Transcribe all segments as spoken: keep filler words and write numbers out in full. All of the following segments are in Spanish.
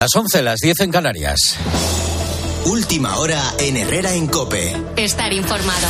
Las once, las diez en Canarias. Última hora en Herrera en COPE. Estar informado.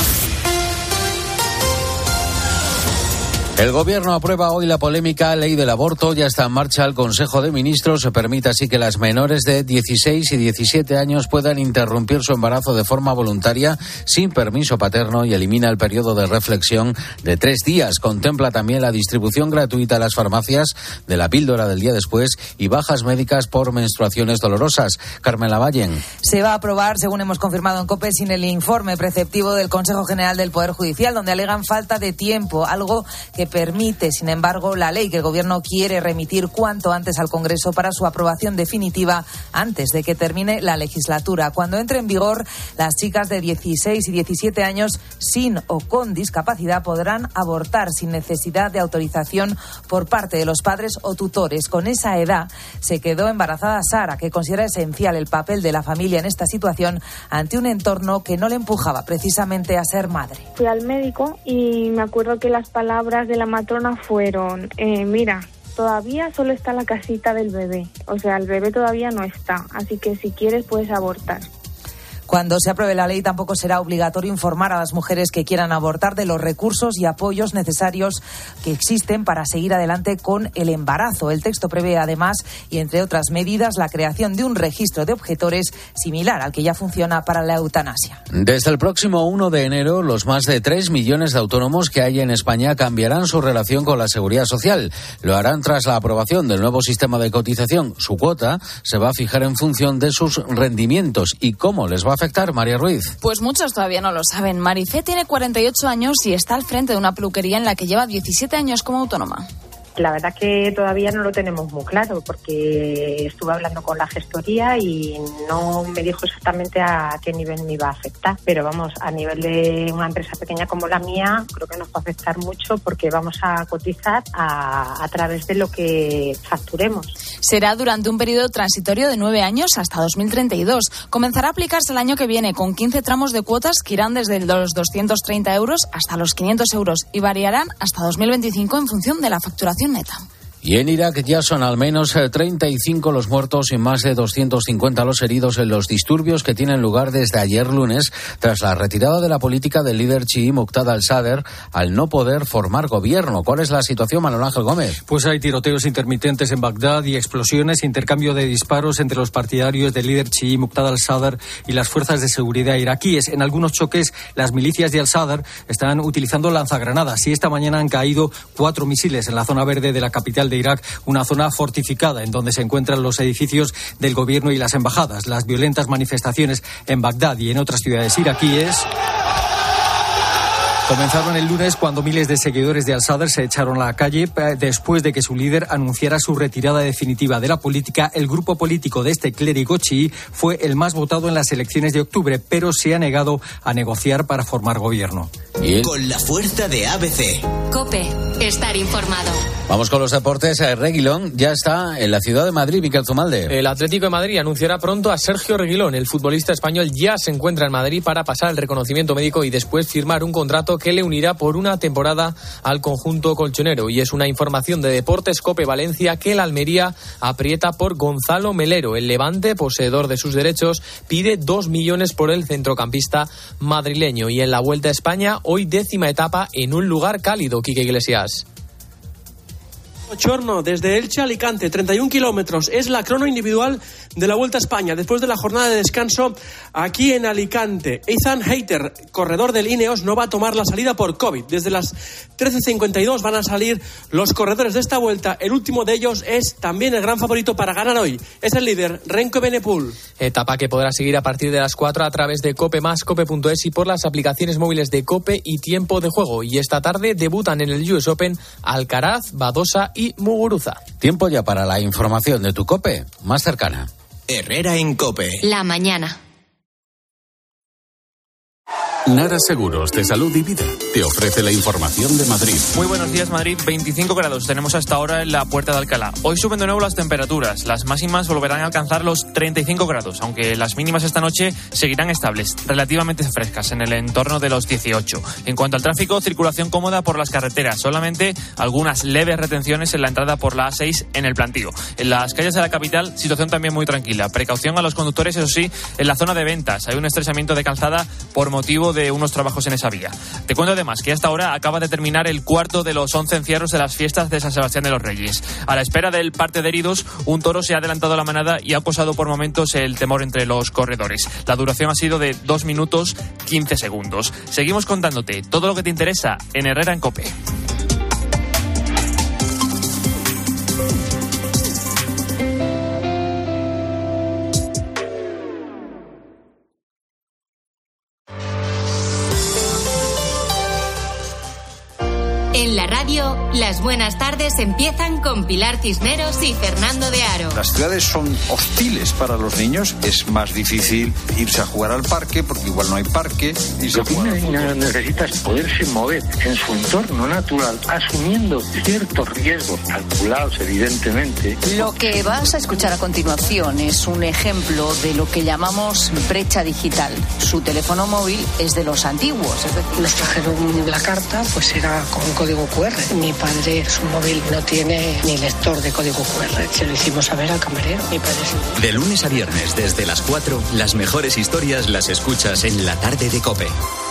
El Gobierno aprueba hoy la polémica ley del aborto. Ya está en marcha el Consejo de Ministros. Se permite así que las menores de dieciséis y diecisiete años puedan interrumpir su embarazo de forma voluntaria sin permiso paterno y elimina el periodo de reflexión de tres días. Contempla también la distribución gratuita a las farmacias de la píldora del día después y bajas médicas por menstruaciones dolorosas. Carmen Lavallen. Se va a aprobar, según hemos confirmado en COPE, sin el informe preceptivo del Consejo General del Poder Judicial, donde alegan falta de tiempo, algo que permite, sin embargo, la ley que el Gobierno quiere remitir cuanto antes al Congreso para su aprobación definitiva antes de que termine la legislatura. Cuando entre en vigor, las chicas de dieciséis y diecisiete años sin o con discapacidad podrán abortar sin necesidad de autorización por parte de los padres o tutores. Con esa edad se quedó embarazada Sara, que considera esencial el papel de la familia en esta situación ante un entorno que no le empujaba precisamente a ser madre. Fui al médico y me acuerdo que las palabras de la matrona fueron, eh, mira, todavía solo está la casita del bebé, o sea, el bebé todavía no está, así que si quieres puedes abortar. Cuando se apruebe la ley, tampoco será obligatorio informar a las mujeres que quieran abortar de los recursos y apoyos necesarios que existen para seguir adelante con el embarazo. El texto prevé, además, y entre otras medidas, la creación de un registro de objetores similar al que ya funciona para la eutanasia. Desde el próximo uno de enero, los más de tres millones de autónomos que hay en España cambiarán su relación con la seguridad social. Lo harán tras la aprobación del nuevo sistema de cotización. Su cuota se va a fijar en función de sus rendimientos y cómo les va a afectar, María Ruiz. Pues muchos todavía no lo saben. Marifé tiene cuarenta y ocho años y está al frente de una peluquería en la que lleva diecisiete años como autónoma. La verdad que todavía no lo tenemos muy claro porque estuve hablando con la gestoría y no me dijo exactamente a qué nivel me iba a afectar. Pero vamos, a nivel de una empresa pequeña como la mía, creo que nos va a afectar mucho porque vamos a cotizar a, a través de lo que facturemos. Será durante un periodo transitorio de nueve años hasta dos mil treinta y dos. Comenzará a aplicarse el año que viene con quince tramos de cuotas que irán desde los doscientos treinta euros hasta los quinientos euros y variarán hasta dos mil veinticinco en función de la facturación neta. Y en Irak ya son al menos treinta y cinco los muertos y más de doscientos cincuenta los heridos en los disturbios que tienen lugar desde ayer lunes tras la retirada de la política del líder chií Muqtada al-Sadr al no poder formar gobierno. ¿Cuál es la situación, Manuel Ángel Gómez? Pues hay tiroteos intermitentes en Bagdad y explosiones, intercambio de disparos entre los partidarios del líder chií Muqtada al-Sadr y las fuerzas de seguridad iraquíes. En algunos choques, las milicias de al-Sadr están utilizando lanzagranadas y esta mañana han caído cuatro misiles en la zona verde de la capital de Irak, una zona fortificada en donde se encuentran los edificios del gobierno y las embajadas. Las violentas manifestaciones en Bagdad y en otras ciudades iraquíes comenzaron el lunes cuando miles de seguidores de al-Sadr se echaron a la calle después de que su líder anunciara su retirada definitiva de la política. El grupo político de este clérigo chií fue el más votado en las elecciones de octubre, pero se ha negado a negociar para formar gobierno. Bien. Con la fuerza de A B C. COPE, estar informado. Vamos con los deportes. Reguilón ya está en la ciudad de Madrid, Miquel Zumalde. El Atlético de Madrid anunciará pronto a Sergio Reguilón. El futbolista español ya se encuentra en Madrid para pasar el reconocimiento médico y después firmar un contrato que le unirá por una temporada al conjunto colchonero. Y es una información de Deportes COPE Valencia que la Almería aprieta por Gonzalo Melero. El Levante, poseedor de sus derechos, pide dos millones por el centrocampista madrileño. Y en la Vuelta a España, hoy décima etapa en un lugar cálido, Quique Iglesias. Chorno, desde Elche a Alicante, treinta y un kilómetros. Es la crono individual de la Vuelta a España, después de la jornada de descanso aquí en Alicante. Ethan Hayter, corredor del Ineos, no va a tomar la salida por COVID. Desde las trece cincuenta y dos van a salir los corredores de esta Vuelta. El último de ellos es también el gran favorito para ganar hoy. Es el líder, Renko Evenepoel. Etapa que podrá seguir a partir de las cuatro a través de COPE más, cope punto es y por las aplicaciones móviles de COPE y Tiempo de Juego. Y esta tarde debutan en el U S Open Alcaraz, Badosa y y Muguruza. Tiempo ya para la información de tu COPE más cercana. Herrera en COPE. La mañana. Nara Seguros de Salud y Vida te ofrece la información de Madrid. Muy buenos días, Madrid. veinticinco grados tenemos hasta ahora en la Puerta de Alcalá. Hoy suben de nuevo las temperaturas. Las máximas volverán a alcanzar los treinta y cinco grados, aunque las mínimas esta noche seguirán estables, relativamente frescas, en el entorno de los dieciocho. En cuanto al tráfico, circulación cómoda por las carreteras. Solamente algunas leves retenciones en la entrada por la A seis en el Plantío. En las calles de la capital, situación también muy tranquila. Precaución a los conductores, eso sí, en la zona de ventas. Hay un estrechamiento de calzada por motivo de unos trabajos en esa vía. Te cuento además que hasta ahora acaba de terminar el cuarto de los once encierros de las fiestas de San Sebastián de los Reyes. A la espera del parte de heridos, un toro se ha adelantado a la manada y ha causado por momentos el temor entre los corredores. La duración ha sido de dos minutos quince segundos. Seguimos contándote todo lo que te interesa en Herrera en COPE. En la radio, las buenas tardes empiezan con Pilar Cisneros y Fernando de Aro. Las ciudades son hostiles para los niños. Es más difícil irse a jugar al parque porque igual no hay parque. Lo que una niña necesita es poderse mover en su entorno natural, asumiendo ciertos riesgos calculados, evidentemente. Lo que vas a escuchar a continuación es un ejemplo de lo que llamamos brecha digital. Su teléfono móvil es de los antiguos, es decir, nos trajeron la carta, pues era con código cu erre. Mi padre, su móvil no tiene ni lector de código cu erre. Se lo hicimos saber al camarero. Mi padre sí. De lunes a viernes, desde las cuatro, las mejores historias las escuchas en la tarde de COPE.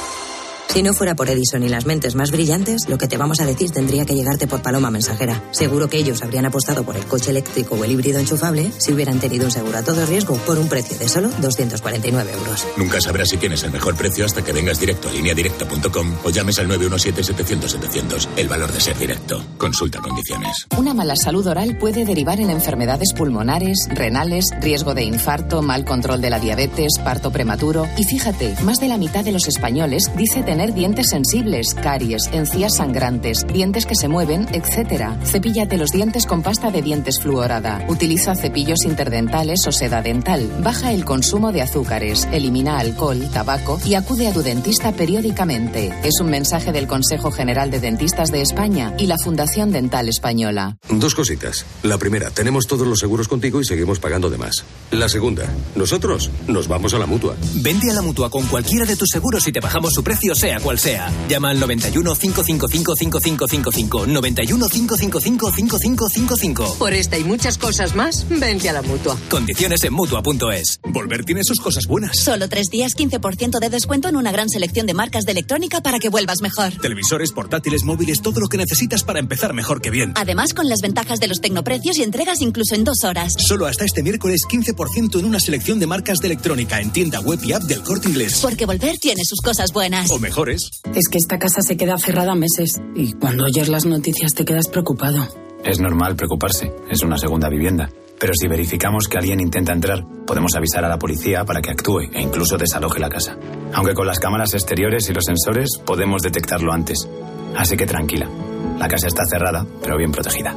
Si no fuera por Edison y las mentes más brillantes, lo que te vamos a decir tendría que llegarte por paloma mensajera. Seguro que ellos habrían apostado por el coche eléctrico o el híbrido enchufable si hubieran tenido un seguro a todo riesgo por un precio de solo doscientos cuarenta y nueve euros. Nunca sabrás si tienes el mejor precio hasta que vengas directo a línea directa punto com o llames al nueve uno siete, setecientos, setecientos. El valor de ser directo. Consulta condiciones. Una mala salud oral puede derivar en enfermedades pulmonares, renales, riesgo de infarto, mal control de la diabetes, parto prematuro. Y fíjate, más de la mitad de los españoles dice tener dientes sensibles, caries, encías sangrantes, dientes que se mueven, etcétera. Cepíllate los dientes con pasta de dientes fluorada. Utiliza cepillos interdentales o seda dental. Baja el consumo de azúcares, elimina alcohol, tabaco y acude a tu dentista periódicamente. Es un mensaje del Consejo General de Dentistas de España y la Fundación Dental Española. Dos cositas. La primera, tenemos todos los seguros contigo y seguimos pagando de más. La segunda, nosotros nos vamos a la Mutua. Vente a la Mutua con cualquiera de tus seguros y te bajamos su precio, sea cual sea. Llama al noventa y uno, cinco cinco cinco, cinco cinco cinco cinco. noventa y uno, cinco cinco cinco, cinco cinco cinco cinco. Por esta y muchas cosas más, vente a la Mutua. Condiciones en Mutua punto es. Volver tiene sus cosas buenas. Solo tres días, quince por ciento de descuento en una gran selección de marcas de electrónica para que vuelvas mejor. Televisores, portátiles, móviles, todo lo que necesitas para empezar mejor que bien. Además, con las ventajas de los tecnoprecios y entregas incluso en dos horas. Solo hasta este miércoles quince por ciento en una selección de marcas de electrónica en tienda web y app del Corte Inglés. Porque volver tiene sus cosas buenas. O mejores. Es que esta casa se queda cerrada meses y cuando oyes las noticias te quedas preocupado. Es normal preocuparse, es una segunda vivienda. Pero si verificamos que alguien intenta entrar, podemos avisar a la policía para que actúe e incluso desaloje la casa. Aunque con las cámaras exteriores y los sensores podemos detectarlo antes. Así que tranquila, la casa está cerrada, pero bien protegida.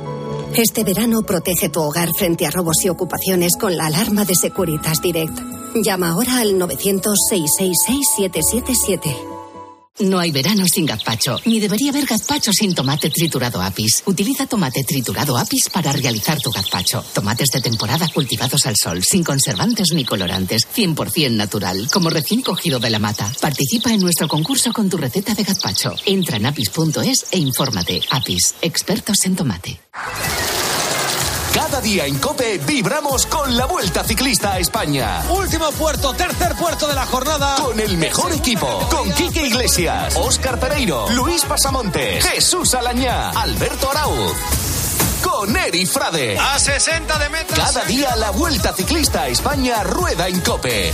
Este verano protege tu hogar frente a robos y ocupaciones con la alarma de Securitas Direct. Llama ahora al novecientos, seiscientos sesenta y seis, siete siete siete. No hay verano sin gazpacho, ni debería haber gazpacho sin tomate triturado Apis. Utiliza tomate triturado Apis para realizar tu gazpacho. Tomates de temporada cultivados al sol, sin conservantes ni colorantes, cien por ciento natural, como recién cogido de la mata. Participa en nuestro concurso con tu receta de gazpacho. Entra en apis punto es e infórmate. Apis, expertos en tomate. Cada día en COPE vibramos con la Vuelta Ciclista a España. Último puerto, tercer puerto de la jornada. Con el mejor equipo. Con Quique Iglesias, Óscar Pereiro, Luis Pasamonte, Jesús Alañá, Alberto Arauz. Con Eri Frade. A sesenta de metros. Cada día la Vuelta Ciclista a España rueda en COPE.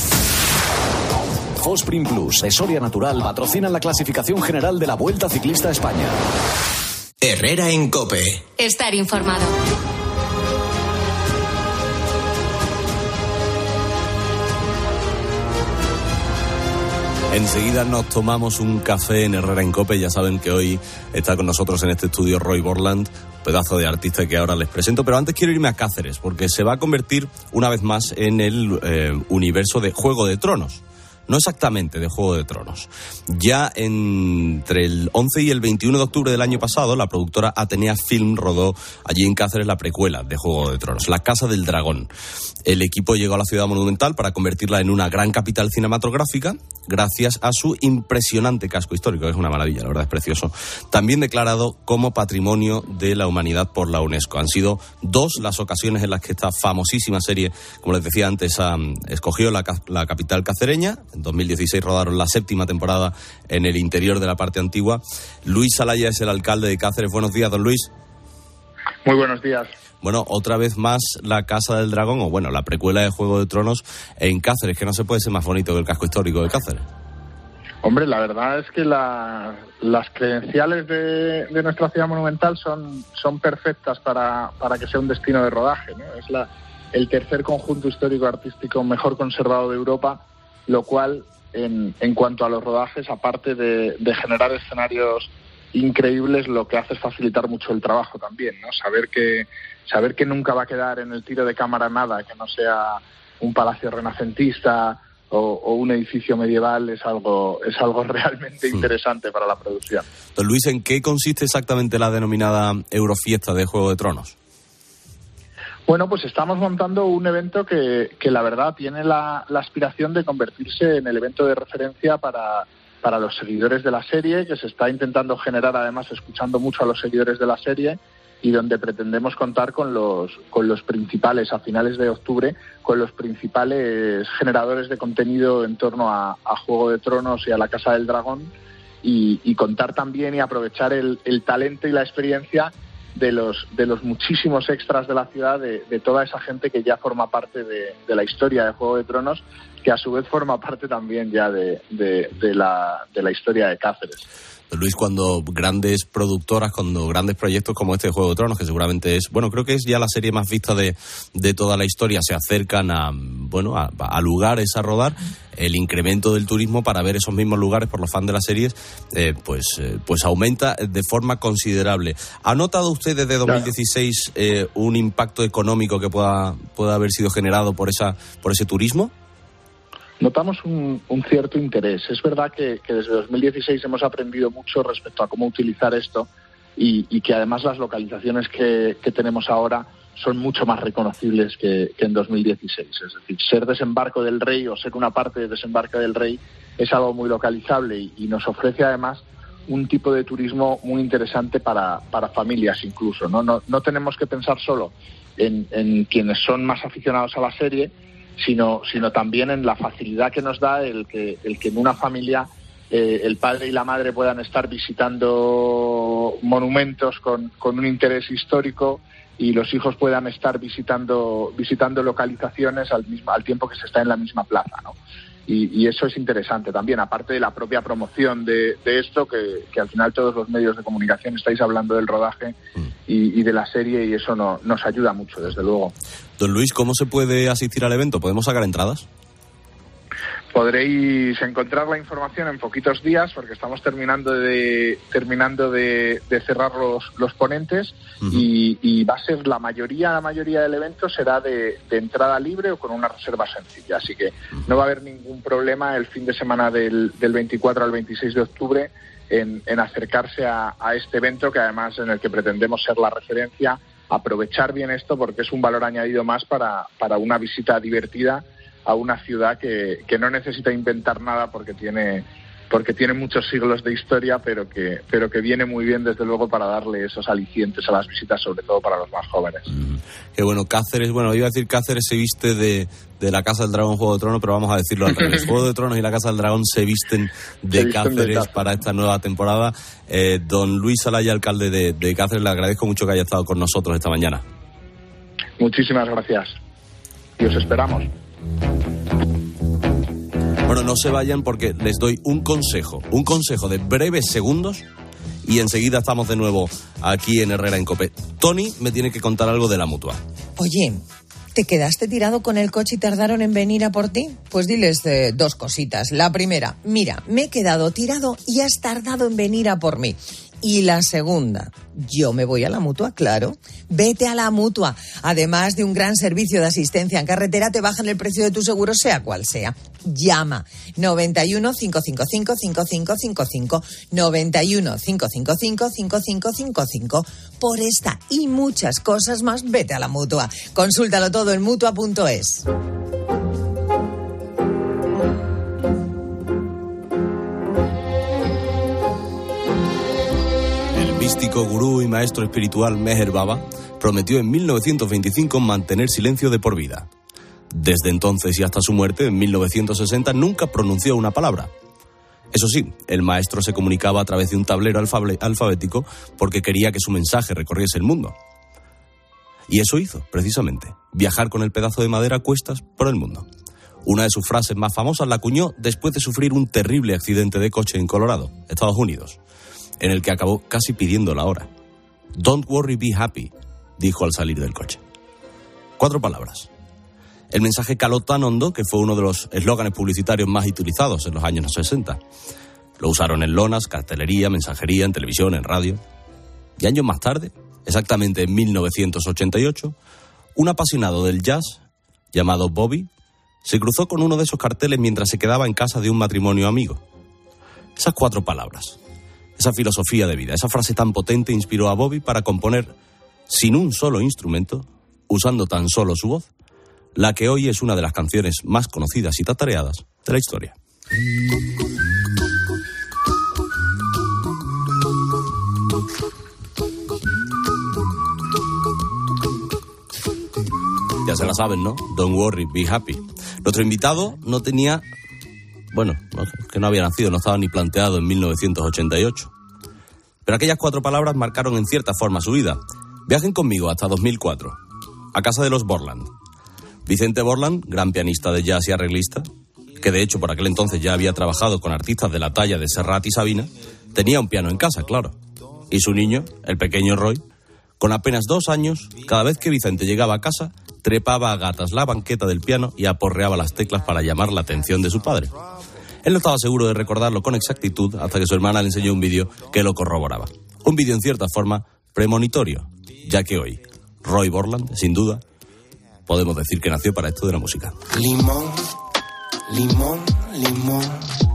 Fosprin Plus, Esoria Natural, patrocinan la clasificación general de la Vuelta Ciclista a España. Herrera en COPE. Estar informado. Enseguida nos tomamos un café en Herrera en COPE. Ya saben que hoy está con nosotros en este estudio Roy Borland, pedazo de artista que ahora les presento. Pero antes quiero irme a Cáceres, porque se va a convertir una vez más en el eh, universo de Juego de Tronos. no exactamente de Juego de Tronos. Ya entre el once y el veintiuno de octubre del año pasado, la productora Atenea Film rodó allí en Cáceres la precuela de Juego de Tronos, La Casa del Dragón. El equipo llegó a la ciudad monumental para convertirla en una gran capital cinematográfica, gracias a su impresionante casco histórico, que es una maravilla, la verdad es precioso, también declarado como Patrimonio de la Humanidad por la UNESCO. Han sido dos las ocasiones en las que esta famosísima serie, como les decía antes, um, escogió la, la capital cacereña. En dos mil dieciséis rodaron la séptima temporada en el interior de la parte antigua. Luis Alaya es el alcalde de Cáceres. Buenos días, don Luis. Muy buenos días. Bueno, otra vez más La Casa del Dragón, o bueno, la precuela de Juego de Tronos en Cáceres, que no se puede ser más bonito que el casco histórico de Cáceres. Hombre, la verdad es que la, las credenciales de, de nuestra ciudad monumental son, son perfectas para, para que sea un destino de rodaje, ¿no? Es la, el tercer conjunto histórico-artístico mejor conservado de Europa, lo cual, en, en cuanto a los rodajes, aparte de, de generar escenarios increíbles, lo que hace es facilitar mucho el trabajo también, ¿no? Saber que, saber que nunca va a quedar en el tiro de cámara nada, que no sea un palacio renacentista o, o un edificio medieval, es algo, es algo realmente interesante para la producción. Don Luis, ¿en qué consiste exactamente la denominada Eurofiesta de Juego de Tronos? Bueno, pues estamos montando un evento que, que la verdad tiene la, la aspiración de convertirse en el evento de referencia para, para los seguidores de la serie, que se está intentando generar además escuchando mucho a los seguidores de la serie, y donde pretendemos contar con los, con los principales, a finales de octubre, con los principales generadores de contenido en torno a, a Juego de Tronos y a la Casa del Dragón, y, y contar también y aprovechar el, el talento y la experiencia de los de los muchísimos extras de la ciudad, de, de toda esa gente que ya forma parte de, de la historia de Juego de Tronos, que a su vez forma parte también ya de, de, de, la, de la historia de Cáceres. Luis, cuando grandes productoras, cuando grandes proyectos como este de Juego de Tronos, que seguramente es, bueno, creo que es ya la serie más vista de, de toda la historia, se acercan a, bueno, a, a lugares a rodar, el incremento del turismo para ver esos mismos lugares por los fans de las series, eh, pues, eh, pues aumenta de forma considerable. ¿Ha notado usted desde dos mil dieciséis eh, un impacto económico que pueda, pueda haber sido generado por esa, por ese turismo? Notamos un, un cierto interés. Es verdad que, que desde dos mil dieciséis hemos aprendido mucho respecto a cómo utilizar esto y, y que además las localizaciones que, que tenemos ahora son mucho más reconocibles que, que en dos mil dieciséis. Es decir, ser Desembarco del Rey o ser una parte de Desembarco del Rey es algo muy localizable y, y nos ofrece además un tipo de turismo muy interesante para, para familias incluso, ¿no? No, no tenemos que pensar solo en, en quienes son más aficionados a la serie, sino sino también en la facilidad que nos da el que el que en una familia eh, el padre y la madre puedan estar visitando monumentos con, con un interés histórico y los hijos puedan estar visitando visitando localizaciones al mismo al tiempo que se está en la misma plaza, ¿no? Y, y eso es interesante también, aparte de la propia promoción de, de esto, que, que al final todos los medios de comunicación estáis hablando del rodaje y, y de la serie, y eso no, nos ayuda mucho, desde luego. Don Luis, ¿cómo se puede asistir al evento? ¿Podemos sacar entradas? Podréis encontrar la información en poquitos días, porque estamos terminando de terminando de, de cerrar los, los ponentes, uh-huh. y, y va a ser la mayoría la mayoría del evento será de, de entrada libre o con una reserva sencilla, así que uh-huh. no va a haber ningún problema el fin de semana del, del veinticuatro al veintiséis de octubre en, en acercarse a, a este evento, que además en el que pretendemos ser la referencia, aprovechar bien esto porque es un valor añadido más para, para una visita divertida a una ciudad que, que no necesita inventar nada porque tiene porque tiene muchos siglos de historia, pero que pero que viene muy bien desde luego para darle esos alicientes a las visitas, sobre todo para los más jóvenes. Mm, qué bueno, Cáceres, bueno, iba a decir Cáceres se viste de, de la Casa del Dragón Juego de Tronos, pero vamos a decirlo al revés. Juego de Tronos y la Casa del Dragón se visten de, se visten Cáceres, de Cáceres para esta nueva temporada. Eh, don Luis Alaya, alcalde de, de Cáceres, le agradezco mucho que haya estado con nosotros esta mañana. Muchísimas gracias. Y os esperamos. Bueno, no se vayan porque les doy un consejo, un consejo de breves segundos y enseguida estamos de nuevo aquí en Herrera en COPE. Tony me tiene que contar algo de la Mutua. Oye, ¿te quedaste tirado con el coche y tardaron en venir a por ti? Pues diles eh, dos cositas. La primera, mira, me he quedado tirado y has tardado en venir a por mí. Y la segunda, yo me voy a la Mutua, claro. Vete a la Mutua. Además de un gran servicio de asistencia en carretera, te bajan el precio de tu seguro, sea cual sea. Llama noventa y uno, cinco cinco cinco, cinco cinco cinco cinco, noventa y uno, cinco cinco cinco, cinco cinco cinco cinco. Por esta y muchas cosas más, vete a la Mutua. Consúltalo todo en mutua punto es. Místico, gurú y maestro espiritual Meher Baba prometió en mil novecientos veinticinco mantener silencio de por vida. Desde entonces y hasta su muerte, en mil novecientos sesenta, nunca pronunció una palabra. Eso sí, el maestro se comunicaba a través de un tablero alfabético porque quería que su mensaje recorriese el mundo. Y eso hizo, precisamente, viajar con el pedazo de madera a cuestas por el mundo. Una de sus frases más famosas la acuñó después de sufrir un terrible accidente de coche en Colorado, Estados Unidos, en el que acabó casi pidiendo la hora. Don't worry, be happy, dijo al salir del coche. Cuatro palabras. El mensaje caló tan hondo que fue uno de los eslóganes publicitarios más utilizados en los años sesenta. Lo usaron en lonas, cartelería, mensajería, en televisión, en radio. Y años más tarde, exactamente en mil novecientos ochenta y ocho, un apasionado del jazz, llamado Bobby, se cruzó con uno de esos carteles mientras se quedaba en casa de un matrimonio amigo. Esas cuatro palabras, esa filosofía de vida, esa frase tan potente inspiró a Bobby para componer, sin un solo instrumento, usando tan solo su voz, la que hoy es una de las canciones más conocidas y tatareadas de la historia. Ya se la saben, ¿no? Don't worry, be happy. Nuestro invitado no tenía... Bueno, que no había nacido, no estaba ni planteado en mil novecientos ochenta y ocho. Pero aquellas cuatro palabras marcaron en cierta forma su vida. Viajen conmigo hasta dos mil cuatro, a casa de los Borland. Vicente Borland, gran pianista de jazz y arreglista, que de hecho por aquel entonces ya había trabajado con artistas de la talla de Serrat y Sabina, tenía un piano en casa, claro. Y su niño, el pequeño Roy, con apenas dos años, cada vez que Vicente llegaba a casa, trepaba a gatas la banqueta del piano y aporreaba las teclas para llamar la atención de su padre. Él no estaba seguro de recordarlo con exactitud hasta que su hermana le enseñó un vídeo que lo corroboraba. Un vídeo en cierta forma premonitorio, ya que hoy Roy Borland, sin duda, podemos decir que nació para esto de la música. Limón, limón, limón.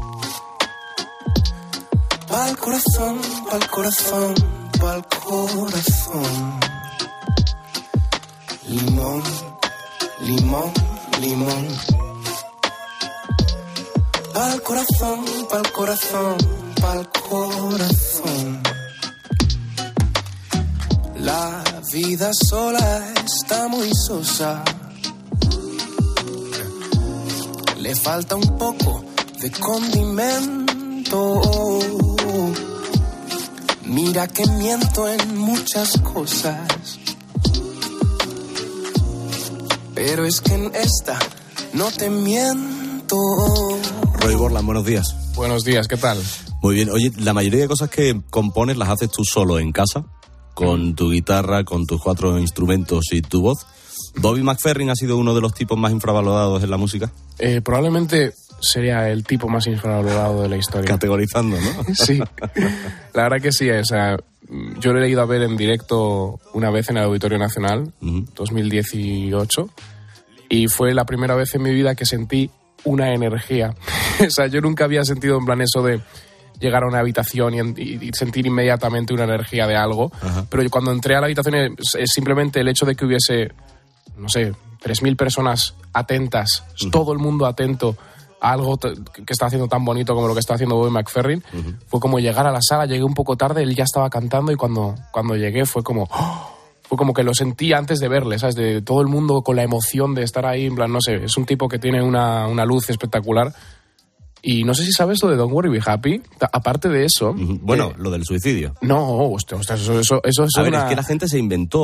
Pa'l corazón, pa'l corazón, pa'l corazón. Limón, limón, limón. Pa'l corazón, pa'l corazón, pa'l corazón. La vida sola está muy sosa. Le falta un poco de condimento. Mira que miento en muchas cosas, pero es que en esta no te miento. Roy Borland, buenos días. Buenos días, ¿qué tal? Muy bien. Oye, la mayoría de cosas que compones las haces tú solo en casa, con tu guitarra, con tus cuatro instrumentos y tu voz. ¿Bobby McFerrin ha sido uno de los tipos más infravalorados en la música? Eh, probablemente sería el tipo más infravalorado de la historia. Categorizando, ¿no? Sí, la verdad que sí. O sea, yo lo he ido a ver en directo una vez en el Auditorio Nacional, uh-huh. dos mil dieciocho, y fue la primera vez en mi vida que sentí una energía. O sea, yo nunca había sentido en plan eso de llegar a una habitación y, y, y sentir inmediatamente una energía de algo. Uh-huh. Pero cuando entré a la habitación es, es simplemente el hecho de que hubiese, no sé, tres mil personas atentas, uh-huh. todo el mundo atento a algo t- que está haciendo tan bonito como lo que está haciendo Bobby McFerrin. Uh-huh. Fue como llegar a la sala, llegué un poco tarde, él ya estaba cantando y cuando, cuando llegué fue como... ¡oh! Fue como que lo sentí antes de verle, ¿sabes? De todo el mundo con la emoción de estar ahí, en plan, no sé, es un tipo que tiene una, una luz espectacular. Y no sé si sabes lo de Don't Worry, Be Happy. Aparte de eso... Bueno, eh, lo del suicidio. No, hostia, hostia, eso, eso, eso es A ver, una... es que la gente se inventó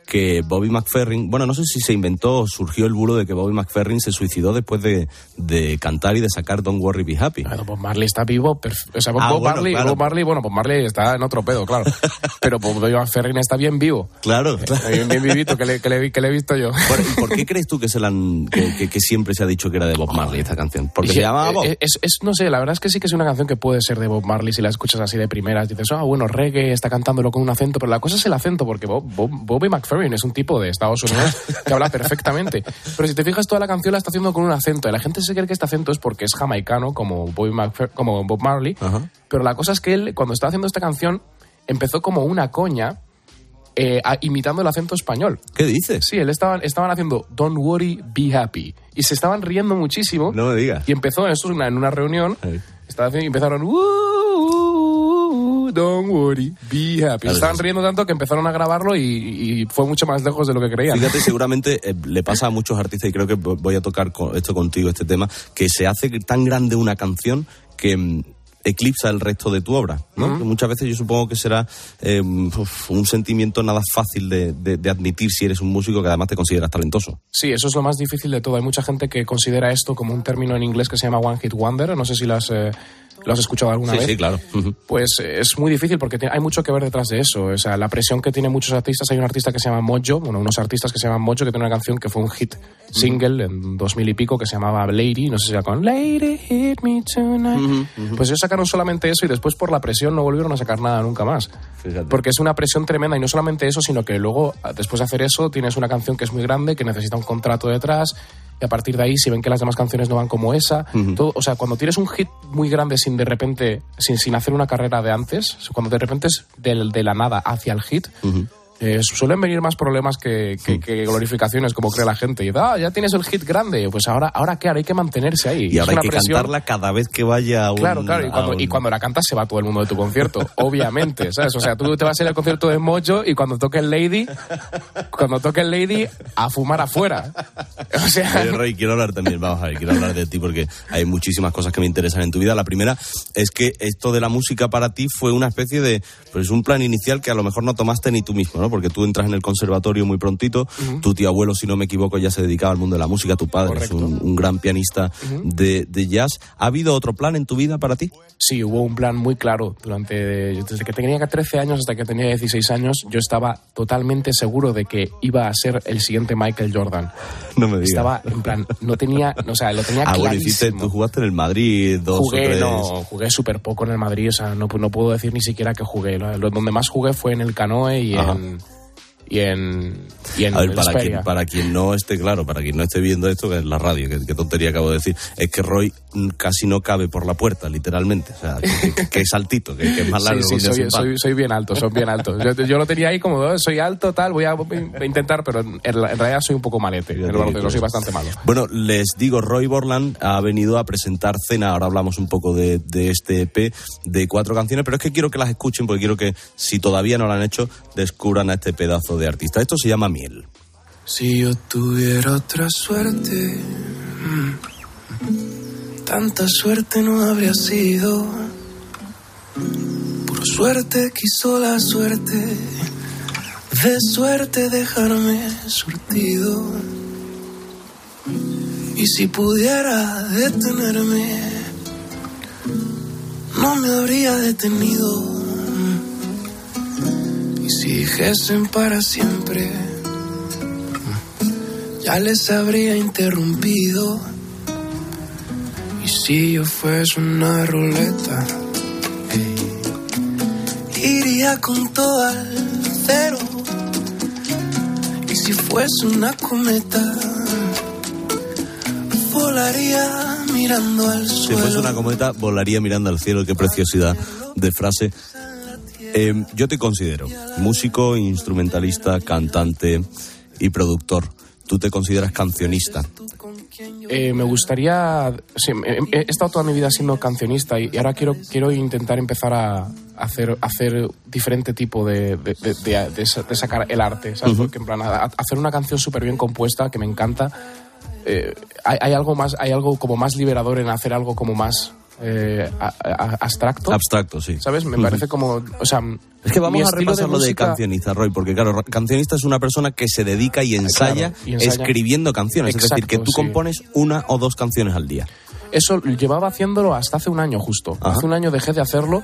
que Bobby McFerrin, bueno, no sé si se inventó o surgió el bulo de que Bobby McFerrin se suicidó después de, de cantar y de sacar Don't Worry Be Happy. Claro, Bob Marley está vivo, perf- o sea, Bob, Ah, Bob bueno, Marley, claro. Bob Marley, bueno, Bob Marley está en otro pedo, claro, pero Bobby McFerrin está bien vivo. Claro, claro. Bien, bien vivito, que le, que, le, que le he visto yo. Bueno, ¿y por qué crees tú que, se la han, que, que, que siempre se ha dicho que era de Bob Marley esta canción? ¿Porque Y se que, llamaba Bob? eh, Es, es, no sé, la verdad es que sí que es una canción que puede ser de Bob Marley si la escuchas así de primeras. Dices, ah, bueno, reggae, está cantándolo con un acento, pero la cosa es el acento, porque Bob, Bob, Bobby McFerrin es un tipo de Estados Unidos que habla perfectamente. Pero si te fijas, toda la canción la está haciendo con un acento. Y la gente se cree que este acento es porque es jamaicano, como, Bobby McFer- como Bob Marley. Ajá. Pero la cosa es que él, cuando estaba haciendo esta canción, empezó como una coña, eh, a, imitando el acento español. ¿Qué dices? Sí, él estaban, estaban haciendo Don't Worry, Be Happy. Y se estaban riendo muchísimo. No me digas. Y empezó, esto es una, en una reunión, Hey. estaba haciendo, y empezaron, "Uh, uh, uh, don't worry, be happy". Claro, Estaban sí. riendo tanto que empezaron a grabarlo y, y fue mucho más lejos de lo que creían. Fíjate, seguramente eh, le pasa a muchos artistas, y creo que voy a tocar con esto contigo, este tema, que se hace tan grande una canción que mm, eclipsa el resto de tu obra, ¿no? Uh-huh. Que muchas veces yo supongo que será eh, uf, un sentimiento nada fácil de, de, de admitir si eres un músico que además te consideras talentoso. Sí, eso es lo más difícil de todo. Hay mucha gente que considera esto como un término en inglés que se llama One Hit Wonder. No sé si lo has, eh, lo has escuchado alguna Sí, vez. sí, claro. Uh-huh. Pues eh, es muy difícil porque tiene- hay mucho que ver detrás de eso. O sea, la presión que tienen muchos artistas. Hay un artista que se llama Mojo, bueno, unos artistas que se llaman Mojo, que tiene una canción que fue un hit single en dos mil y pico que se llamaba Lady. No sé si era con Lady Hit Me Tonight. Uh-huh, uh-huh. Pues ellos sacaron solamente eso y después por la presión no volvieron a sacar nada nunca más. Fíjate. Porque es una presión tremenda y no solamente eso, sino que luego, después de hacer eso, tienes una canción que es muy grande, que necesita un contrato detrás, y a partir de ahí, si ven que las demás canciones no van como esa, Ujú. todo, o sea, cuando tienes un hit muy grande sin de repente, sin, sin hacer una carrera de antes, cuando de repente es del- de la nada hacia el hit, Uh-huh. eh, suelen venir más problemas que, que, que glorificaciones, como cree la gente. Y ah, ya tienes el hit grande, pues ahora, ¿ahora qué? Ahora hay que mantenerse ahí. Y Es ahora hay una que presión. cantarla cada vez que vaya a un... Claro, claro, y a cuando, un- y cuando la cantas se va todo el mundo de tu concierto, obviamente, ¿sabes? O sea, tú te vas a ir al concierto de Mojo y cuando toque el Lady, cuando toque el Lady, a fumar afuera. O sea... Oye, Roy, quiero hablar también, vamos a ver, quiero hablar de ti porque hay muchísimas cosas que me interesan en tu vida. La primera es que esto de la música para ti fue una especie de, pues un plan inicial que a lo mejor no tomaste ni tú mismo, ¿no? Porque tú entras en el conservatorio muy prontito, Ujú. tu tío abuelo, si no me equivoco, ya se dedicaba al mundo de la música, tu padre Correcto. es un, un gran pianista Ujú. de, de jazz. ¿Ha habido otro plan en tu vida para ti? Sí, hubo un plan muy claro. Durante, desde que tenía trece años hasta que tenía dieciséis años, yo estaba totalmente seguro de que iba a ser el siguiente Michael Jordan. No me digas. Estaba, en plan, no tenía, o sea, lo tenía Ah, bueno, hiciste, clarísimo. tú jugaste en el Madrid dos Jugué, o tres... no, jugué súper poco en el Madrid, o sea, no, no puedo decir ni siquiera que jugué. Lo, lo- donde más jugué fue en el Canoe y Ajá. en... Y en, y en A ver, el para Xperia. quien, para quien no esté claro, para quien no esté viendo esto, que es la radio, que, que tontería acabo de decir, es que Roy mm, casi no cabe por la puerta, literalmente. O sea, que, que- que es altito, que, que es más largo. Sí, que un sí, día soy, sin pan. soy, soy bien alto, soy bien alto. Yo, yo lo tenía ahí como, "Oh, soy alto, tal, voy a, voy a intentar", pero en, en realidad soy un poco malete. En el baloncesto soy bastante malo. Bueno, les digo, Roy Borland ha venido a presentar Cena. Ahora hablamos un poco de, de este E P de cuatro canciones, pero es que quiero que las escuchen porque quiero que, si todavía no lo han hecho, descubran a este pedazo de artista. Esto se llama Miel. Si yo tuviera otra suerte, mm, tanta suerte no habría sido. Por suerte quiso la suerte, de suerte dejarme surtido. Y si pudiera detenerme, no me habría detenido. Y si dijesen para siempre, ya les habría interrumpido. Y si yo fuese una ruleta, ey, iría con todo al cero. Y si fuese una cometa, volaría mirando al Si suelo. fuese una cometa, volaría mirando al cielo. Qué preciosidad de frase. Eh, yo te considero músico, instrumentalista, cantante y productor. ¿Tú te consideras cancionista? Eh, me gustaría... Sí, he, he estado toda mi vida siendo cancionista y, y ahora quiero, quiero intentar empezar a hacer, hacer diferente tipo de, de, de, de, de sa- de sacar el arte, ¿sabes? Ujú. Porque en plan, a- a- hacer una canción súper bien compuesta que me encanta. Eh, hay, hay algo más, hay algo como más liberador en hacer algo como más eh, a, a, abstracto. Abstracto, sí. ¿Sabes? Me uh-huh. parece como... O sea, es que vamos a repasar de lo música... de cancionista, Roy, porque claro, cancionista es una persona que se dedica y ensaya, claro, y ensaya... escribiendo canciones. Exacto, es decir, que tú sí. compones una o dos canciones al día. Eso llevaba haciéndolo hasta hace un año justo. Ajá. Hace un año dejé de hacerlo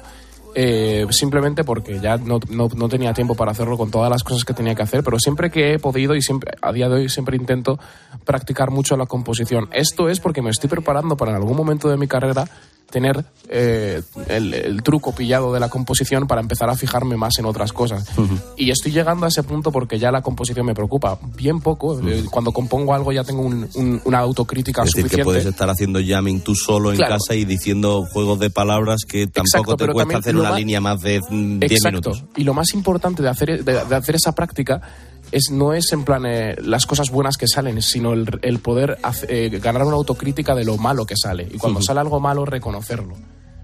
eh, simplemente porque ya no, no, no tenía tiempo para hacerlo con todas las cosas que tenía que hacer, pero siempre que he podido y siempre a día de hoy siempre intento practicar mucho la composición. Esto es porque me estoy preparando para en algún momento de mi carrera tener eh, el, el truco pillado de la composición para empezar a fijarme más en otras cosas. Uh-huh. Y estoy llegando a ese punto porque ya la composición me preocupa bien poco. Uh-huh. Eh, cuando compongo algo ya tengo un, un, una autocrítica es suficiente. Es decir, que puedes estar haciendo jamming tú solo en claro. casa y diciendo juegos de palabras que tampoco Exacto, te cuesta hacer una más... línea más de diez minutos. Y lo más importante de hacer, de, de hacer esa práctica es no es en plan eh, las cosas buenas que salen, sino el, el poder hacer, eh, ganar una autocrítica de lo malo que sale. Y cuando uh-huh. sale algo malo, reconocerlo.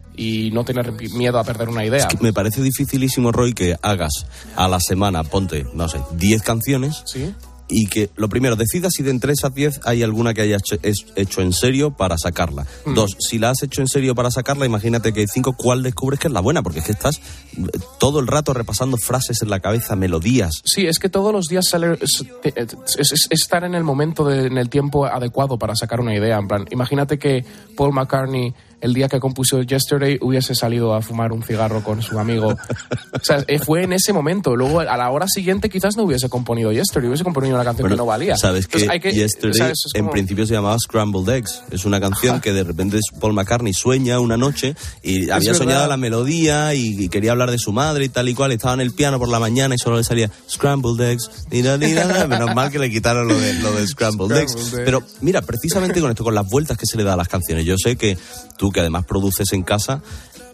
Y no tener miedo a perder una idea. Es que me parece dificilísimo, Roy, que hagas a la semana, ponte, no sé, diez canciones. ¿Sí? Y que, lo primero, decidas si de entre esas diez hay alguna que hayas hecho en serio para sacarla. Mm. Dos, si la has hecho en serio para sacarla, imagínate que hay cinco, ¿cuál descubres que es la buena? Porque es que estás todo el rato repasando frases en la cabeza, melodías. Sí, es que todos los días sale, es, es, es, es estar en el momento, de, en el tiempo adecuado para sacar una idea. En plan, imagínate que Paul McCartney, el día que compuso Yesterday, hubiese salido a fumar un cigarro con su amigo. O sea, fue en ese momento. Luego, a la hora siguiente, quizás no hubiese componido Yesterday, hubiese componido una canción bueno, que no valía. Sabes que, hay que Yesterday, ¿sabes? Como... en principio se llamaba Scrambled Eggs. Es una canción Ajá. que de repente Paul McCartney sueña una noche y es había verdad. soñado la melodía y, y quería hablar de su madre y tal y cual. Estaba en el piano por la mañana y solo le salía Scrambled Eggs. Ni nada, ni nada. Menos mal que le quitaron lo de, lo de Scrambled, Scrambled Eggs. Eggs. Pero mira, precisamente con esto, con las vueltas que se le da a las canciones. Yo sé que tú, que además produces en casa,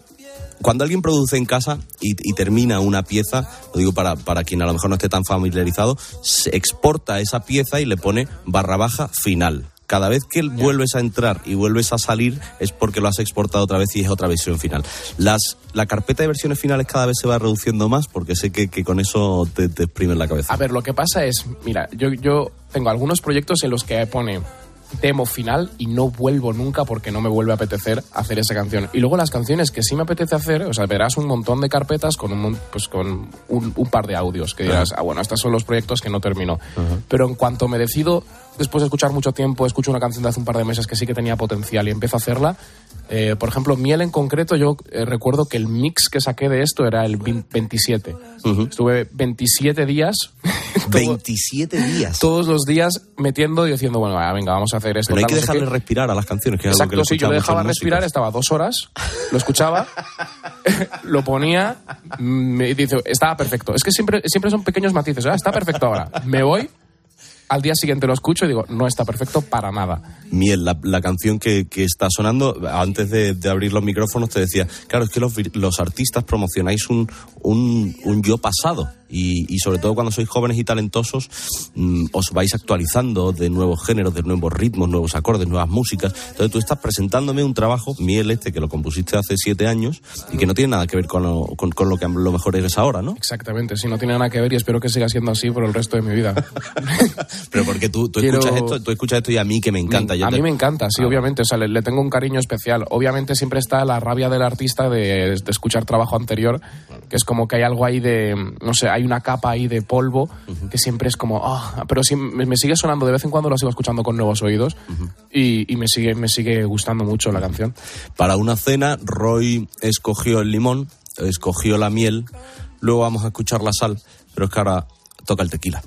cuando alguien produce en casa y, y termina una pieza, lo digo para, para quien a lo mejor no esté tan familiarizado, se exporta esa pieza y le pone barra baja final. Cada vez que yeah. vuelves a entrar y vuelves a salir es porque lo has exportado otra vez y es otra versión final. Las, la carpeta de versiones finales cada vez se va reduciendo más porque sé que, que con eso te, te exprimes la cabeza. A ver, lo que pasa es, mira, yo, yo tengo algunos proyectos en los que pone demo final y no vuelvo nunca porque no me vuelve a apetecer hacer esa canción. Y luego las canciones que sí me apetece hacer, o sea, verás un montón de carpetas con un, pues con un, un par de audios que dirás, uh-huh. ah, bueno, estos son los proyectos que no termino. Uh-huh. Pero en cuanto me decido, después de escuchar mucho tiempo, escucho una canción de hace un par de meses que sí que tenía potencial y empiezo a hacerla. Eh, por ejemplo, Miel en concreto, yo eh, recuerdo que el mix que saqué de esto era el veintisiete. Uh-huh. Estuve veintisiete días. todo, veintisiete días. Todos los días metiendo y diciendo, bueno, venga, vamos a hacer esto. Pero hay que dejarle que... respirar a las canciones. Que es Exacto, algo que sí, yo le dejaba respirar, estaba dos horas, lo escuchaba, lo ponía, me dice, estaba perfecto. Es que siempre, siempre son pequeños matices, ¿eh? Está perfecto ahora. Me voy. Al día siguiente lo escucho y digo, no está perfecto para nada. Miel, la, la canción que, que está sonando, antes de, de abrir los micrófonos te decía, claro, es que los, los artistas promocionáis un, un, un yo pasado. Y, y sobre todo cuando sois jóvenes y talentosos, mmm, os vais actualizando de nuevos géneros, de nuevos ritmos, nuevos acordes, nuevas músicas. Entonces tú estás presentándome un trabajo, Miel este, que lo compusiste hace siete años y que no tiene nada que ver con lo, con, con lo que a lo mejor eres ahora, ¿no? Exactamente, sí, no tiene nada que ver y espero que siga siendo así por el resto de mi vida. Pero porque tú, tú, Quiero... escuchas esto, tú escuchas esto y a mí que me encanta. Me, Yo a te... mí me encanta, sí, ah. obviamente, o sea, le, le tengo un cariño especial. Obviamente siempre está la rabia del artista de, de escuchar trabajo anterior, que es como que hay algo ahí de, no sé, hay una capa ahí de polvo, uh-huh. que siempre es como, oh, pero sí, me, me sigue sonando, de vez en cuando lo sigo escuchando con nuevos oídos, uh-huh. y, y me sigue me sigue gustando mucho la canción. Para una cena, Roy escogió el limón, escogió la miel, luego vamos a escuchar la sal, pero es que ahora toca el tequila.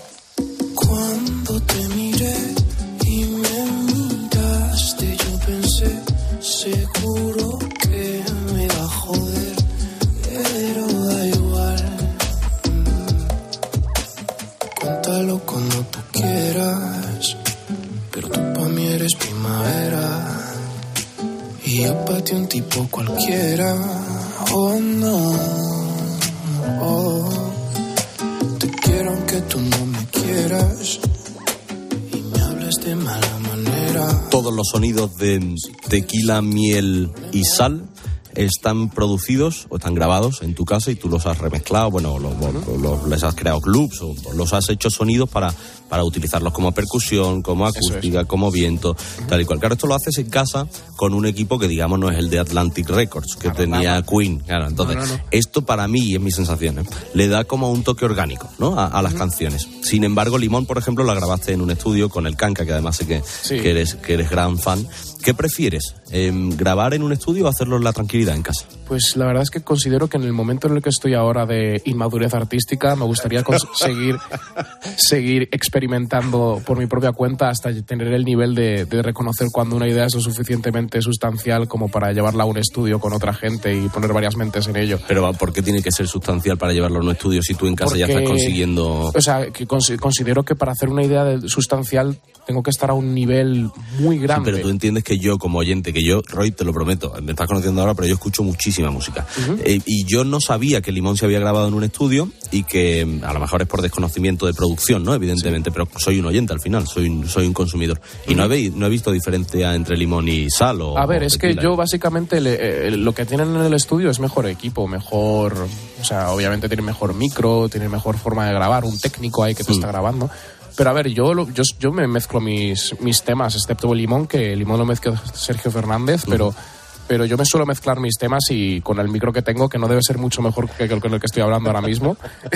Cuando te miré y me miraste, yo pensé, seguro que me va a joder, pero da igual. Cuéntalo cuando tú quieras, pero tú pa' mí eres primavera y yo pa' ti un tipo cualquiera. Oh no, oh, te quiero aunque tú no me quieras y me hables de mala manera. Todos los sonidos de tequila, miel y sal están producidos o están grabados en tu casa y tú los has remezclado, bueno, los, los, los, les has creado loops o los has hecho sonidos para, para utilizarlos como percusión, como acústica, es. como viento, tal y cual. Claro, esto lo haces en casa con un equipo que, digamos, no es el de Atlantic Records, que claro, tenía claro. Queen. Claro, entonces, no, no, no. esto para mí, y es mi sensación, ¿eh? le da como un toque orgánico, ¿no? A, a las uh-huh. canciones. Sin embargo, Limón, por ejemplo, la grabaste en un estudio con el Kanka, que además sé que, sí. que, eres, que eres gran fan. ¿Qué prefieres? Eh, ¿Grabar en un estudio o hacerlo en la tranquilidad en casa? Pues la verdad es que considero que en el momento en el que estoy ahora de inmadurez artística me gustaría cons- seguir, seguir experimentando por mi propia cuenta hasta tener el nivel de, de reconocer cuando una idea es lo suficientemente sustancial como para llevarla a un estudio con otra gente y poner varias mentes en ello. Pero ¿por qué tiene que ser sustancial para llevarlo a un estudio si tú en casa Porque, ya estás consiguiendo...? O sea, que cons- considero que para hacer una idea de sustancial tengo que estar a un nivel muy grande. Sí, pero tú entiendes que yo, como oyente, que yo, Roy, te lo prometo, me estás conociendo ahora, pero yo escucho muchísima música. Uh-huh. Eh, y yo no sabía que Limón se había grabado en un estudio y que a lo mejor es por desconocimiento de producción, ¿no? Evidentemente, sí. pero soy un oyente al final, soy, soy un consumidor. Uh-huh. Y no he, no he visto diferencia entre Limón y Sal o... A ver, o es que yo básicamente le, eh, lo que tienen en el estudio es mejor equipo, mejor... O sea, obviamente tienen mejor micro, tienen mejor forma de grabar, un técnico ahí que te uh-huh. está grabando... Pero a ver, yo, yo, yo me mezclo mis, mis temas, excepto Limón, que Limón lo mezcla Sergio Fernández, uh-huh. pero, pero yo me suelo mezclar mis temas y con el micro que tengo, que no debe ser mucho mejor que con el que estoy hablando ahora mismo,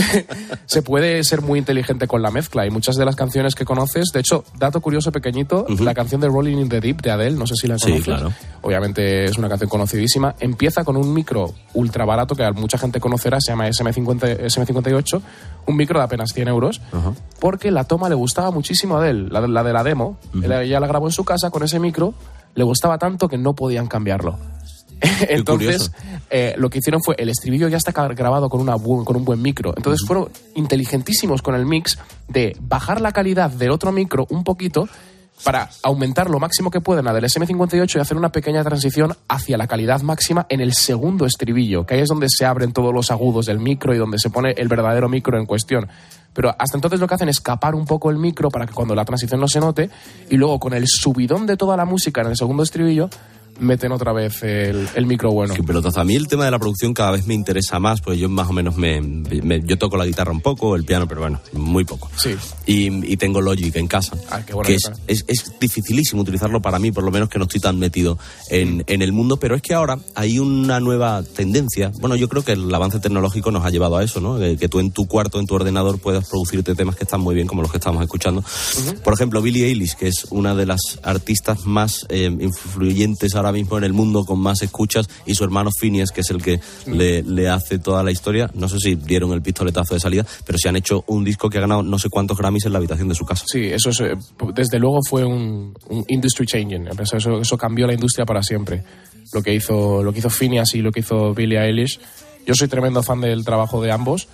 se puede ser muy inteligente con la mezcla. Y muchas de las canciones que conoces, de hecho, dato curioso pequeñito, uh-huh. la canción de Rolling in the Deep de Adele, no sé si la conoces. Sí, claro. Obviamente es una canción conocidísima. Empieza con un micro ultra barato que mucha gente conocerá, se llama ese eme cincuenta, ese eme cincuenta y ocho, un micro de apenas cien euros, uh-huh. porque la toma le gustaba muchísimo a Adele, la, la de la demo. Uh-huh. Ella la grabó en su casa con ese micro, le gustaba tanto que no podían cambiarlo. Entonces, eh, lo que hicieron fue, el estribillo ya está grabado con, una bu- con un buen micro. Entonces uh-huh. fueron inteligentísimos con el mix de bajar la calidad del otro micro un poquito para aumentar lo máximo que pueden a del ese eme cincuenta y ocho y hacer una pequeña transición hacia la calidad máxima en el segundo estribillo, que ahí es donde se abren todos los agudos del micro y donde se pone el verdadero micro en cuestión. Pero hasta entonces lo que hacen es capar un poco el micro para que cuando la transición no se note, y luego con el subidón de toda la música en el segundo estribillo meten otra vez el, el micro bueno. Qué pelotazo. A mí el tema de la producción cada vez me interesa más, porque yo más o menos me, me yo toco la guitarra un poco, el piano, pero bueno, muy poco. Sí. Y, y tengo Logic en casa, ah, qué bueno que es, es, es dificilísimo utilizarlo para mí, por lo menos que no estoy tan metido en, mm. en el mundo, pero es que ahora hay una nueva tendencia. Bueno, yo creo que el avance tecnológico nos ha llevado a eso, ¿no? Que, que tú en tu cuarto, en tu ordenador, puedas producirte temas que están muy bien, como los que estamos escuchando. Uh-huh. Por ejemplo, Billie Eilish, que es una de las artistas más eh, influyentes ahora mismo en el mundo, con más escuchas, y su hermano Phineas, que es el que mm. le, le hace toda la historia. No sé si dieron el pistoletazo de salida, pero se han hecho un disco que ha ganado no sé cuántos Grammys en la habitación de su casa. Sí, eso es, desde luego fue un, un industry changing. Eso, eso cambió la industria para siempre. Lo que hizo, lo que hizo Phineas y lo que hizo Billie Eilish. Yo soy tremendo fan del trabajo de ambos.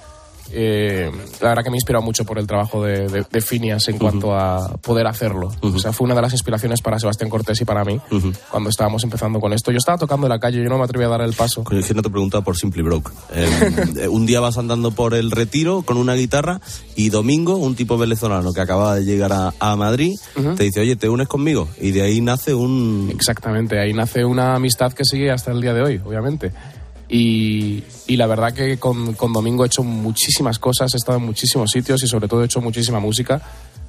Eh, la verdad que me he inspirado mucho por el trabajo de, de, de Phineas en uh-huh. cuanto a poder hacerlo. Uh-huh. O sea, fue una de las inspiraciones para Sebastián Cortés y para mí uh-huh. cuando estábamos empezando con esto. Yo estaba tocando en la calle, yo no me atreví a dar el paso. Coño, es que no te preguntaba por Simply Broke. Eh, un día vas andando por el Retiro con una guitarra y domingo un tipo venezolano que acaba de llegar a, a Madrid uh-huh. te dice, oye, ¿te unes conmigo? Y de ahí nace un... Exactamente, ahí nace una amistad que sigue hasta el día de hoy, obviamente. Y, y la verdad que con, con Domingo he hecho muchísimas cosas, he estado en muchísimos sitios y sobre todo he hecho muchísima música.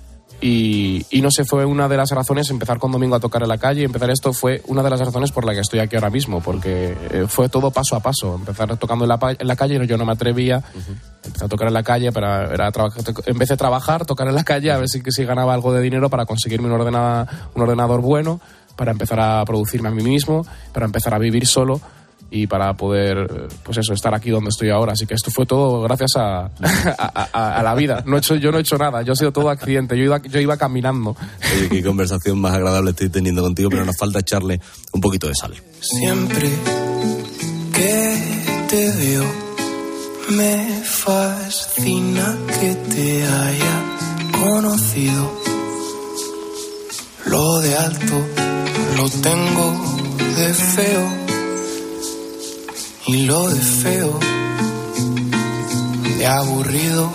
Y, y no sé, fue una de las razones, empezar con Domingo a tocar en la calle, empezar esto fue una de las razones por la que estoy aquí ahora mismo, porque fue todo paso a paso. Empezar tocando en la, en la calle, yo no me atrevía, uh-huh. empezar a tocar en la calle, para, era trabajar, en vez de trabajar, tocar en la calle, a ver si, si ganaba algo de dinero para conseguirme un, ordena, un ordenador bueno, para empezar a producirme a mí mismo, para empezar a vivir solo y para poder, pues eso, estar aquí donde estoy ahora. Así que esto fue todo gracias a, a, a, a la vida. No he hecho, yo no he hecho nada, yo he sido todo accidente, yo iba, yo iba caminando. Oye, qué conversación más agradable estoy teniendo contigo, pero nos falta echarle un poquito de sal. Siempre que te veo me fascina que te haya conocido. Lo de alto lo tengo de feo y lo de feo de aburrido.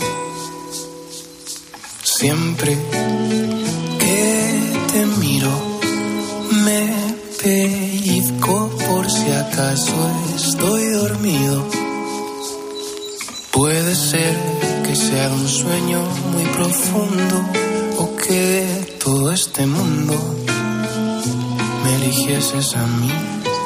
Siempre que te miro me pellizco por si acaso estoy dormido. Puede ser que sea un sueño muy profundo o que de todo este mundo me eligieses a mí.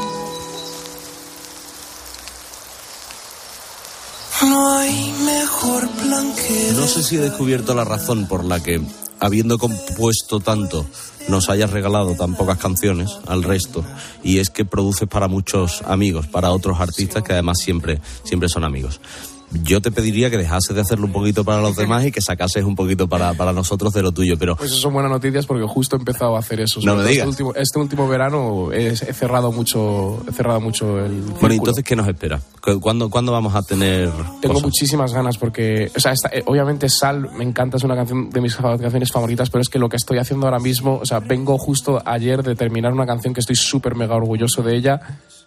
No hay mejor plan que... No sé si he descubierto la razón por la que, habiendo compuesto tanto, nos hayas regalado tan pocas canciones al resto, y es que produces para muchos amigos, para otros artistas que además siempre, siempre son amigos. Yo te pediría que dejases de hacerlo un poquito para los demás y que sacases un poquito para, para nosotros de lo tuyo, pero... Pues eso son buenas noticias porque justo he empezado a hacer eso. No me digas. Este último, este último verano he, he cerrado mucho he cerrado mucho el círculo. Bueno, entonces, ¿qué nos espera? ¿Cuándo, ¿cuándo vamos a tener Tengo cosas? muchísimas ganas porque... O sea, esta, eh, obviamente Sal me encanta, es una canción de mis canciones favoritas, pero es que lo que estoy haciendo ahora mismo... O sea, vengo justo ayer de terminar una canción que estoy súper mega orgulloso de ella...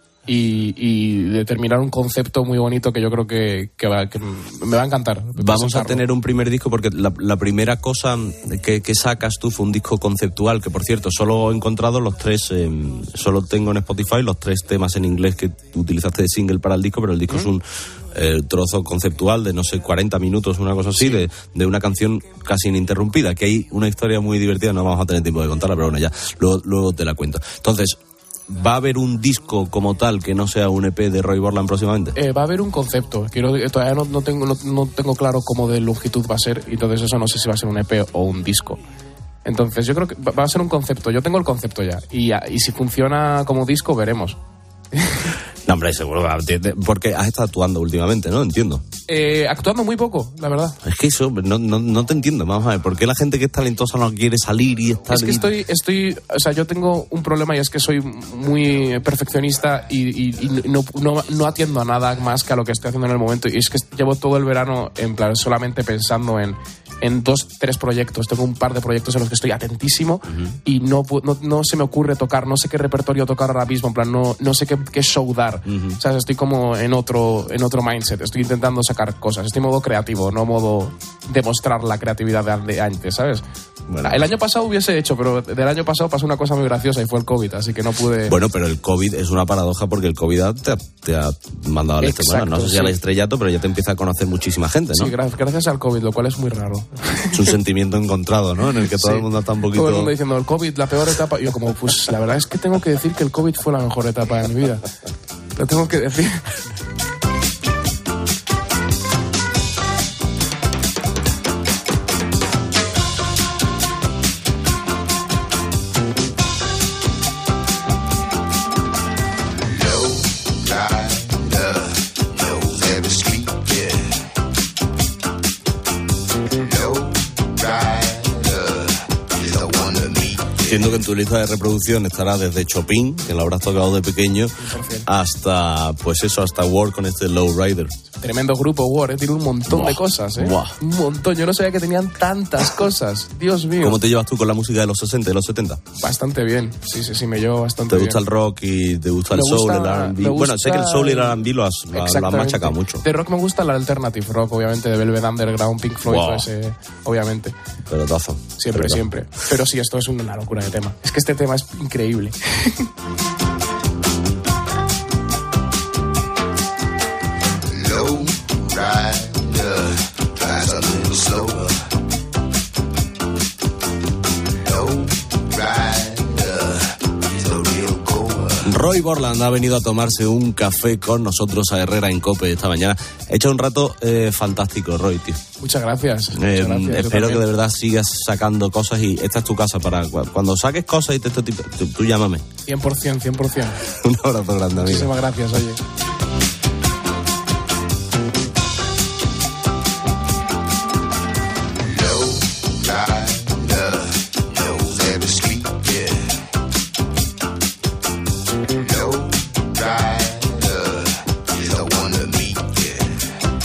Y, y determinar un concepto muy bonito que yo creo que, que, va, que me va a encantar. Vamos a tener un primer disco porque la, la primera cosa que, que sacas tú fue un disco conceptual, que por cierto solo he encontrado los tres, eh, solo tengo en Spotify los tres temas en inglés que utilizaste de single para el disco, pero el disco ¿Mm? es un eh, trozo conceptual de no sé, cuarenta minutos, una cosa así, sí. de, de una canción casi ininterrumpida, que hay una historia muy divertida, no vamos a tener tiempo de contarla, pero bueno, ya, luego, luego te la cuento. Entonces, ¿va a haber un disco como tal que no sea un E P de Roy Borland próximamente? Eh, va a haber un concepto. Quiero, todavía no, no, tengo, no, no tengo claro cómo de longitud va a ser, y entonces eso no sé si va a ser un E P o un disco. Entonces yo creo que va a ser un concepto. Yo tengo el concepto ya. Y, y si funciona como disco, veremos. No, hombre, seguro, porque has estado actuando últimamente, ¿no? Entiendo. Eh, actuando muy poco, la verdad. Es que eso, no, no, no te entiendo, vamos a ver, ¿por qué la gente que es talentosa no quiere salir y estar? Es que estoy, estoy, o sea, yo tengo un problema y es que soy muy perfeccionista y, y, y no, no, no atiendo a nada más que a lo que estoy haciendo en el momento, y es que llevo todo el verano en plan solamente pensando en en dos, tres proyectos. Tengo un par de proyectos en los que estoy atentísimo uh-huh. y no, no, no se me ocurre tocar, no sé qué repertorio tocar ahora mismo, en plan, no, no sé qué, qué show dar. Uh-huh. O sea, estoy como en otro, en otro mindset, estoy intentando sacar cosas, estoy en modo creativo, no modo demostrar la creatividad de antes, ¿sabes? Bueno, el año pasado hubiese hecho, pero del año pasado pasó una cosa muy graciosa y fue el COVID, así que no pude... Bueno, pero el COVID es una paradoja porque el COVID te ha, te ha mandado al estrellato. Bueno, no sé si sí. al estrellato, pero ya te empieza a conocer muchísima gente, ¿no? Sí, gracias al COVID, lo cual es muy raro. Es un sentimiento encontrado, ¿no? En el que todo sí. el mundo está un poquito... Todo el mundo diciendo, el COVID, la peor etapa. Y yo como, pues la verdad es que tengo que decir que el COVID fue la mejor etapa de mi vida. Lo tengo que decir... Entiendo que en tu lista de reproducción estará desde Chopin, que lo habrás tocado de pequeño, hasta, pues eso, hasta War con este Lowrider. Tremendo grupo War, ¿eh? Tiene un montón Buah. de cosas, ¿eh? Buah. Un montón. Yo no sabía que tenían tantas cosas. Dios mío. ¿Cómo te llevas tú con la música de los sesenta y los setenta? Bastante bien. Sí, sí, sí, me llevo bastante bien. bien. ¿Te gusta el rock y te gusta el me soul, gusta, el R and B? Gusta... Bueno, sé que el soul y el R and B lo has, lo has machacado mucho. De rock me gusta el alternative rock, obviamente, de Velvet Underground, Pink Floyd, wow. ese, obviamente. Pelotazo. Siempre, Pelotazo. siempre. Pero sí, esto es una locura de tema. Es que este tema es increíble. Roy Borland ha venido a tomarse un café con nosotros a Herrera en COPE esta mañana. He hecho un rato eh, fantástico, Roy, tío. Muchas gracias. Eh, muchas gracias espero que de verdad sigas sacando cosas y esta es tu casa para cuando saques cosas y te, te, te, tú, tú llámame. cien por ciento, cien por ciento. Un abrazo grande, amigo. Muchísimas gracias, oye.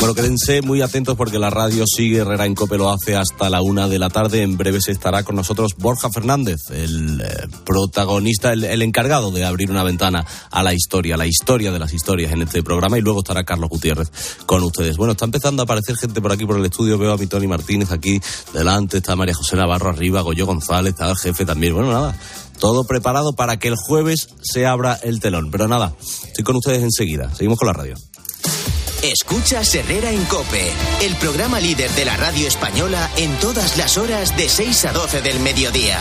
Bueno, quédense muy atentos porque la radio sigue, Herrera en COPE lo hace hasta la una de la tarde. En breve se estará con nosotros Borja Fernández, el eh, protagonista, el, el encargado de abrir una ventana a la historia, la historia de las historias en este programa, y luego estará Carlos Gutiérrez con ustedes. Bueno, está empezando a aparecer gente por aquí por el estudio. Veo a mi Tony Martínez aquí delante, está María José Navarro arriba, Goyo González, está el jefe también. Bueno, nada, todo preparado para que el jueves se abra el telón. Pero nada, estoy con ustedes enseguida. Seguimos con la radio. Escuchas Herrera en COPE, el programa líder de la radio española en todas las horas de seis a doce del mediodía.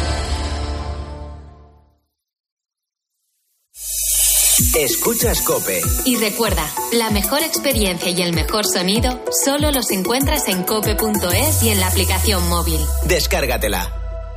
Escuchas COPE. Y recuerda, la mejor experiencia y el mejor sonido solo los encuentras en cope punto es y en la aplicación móvil. Descárgatela.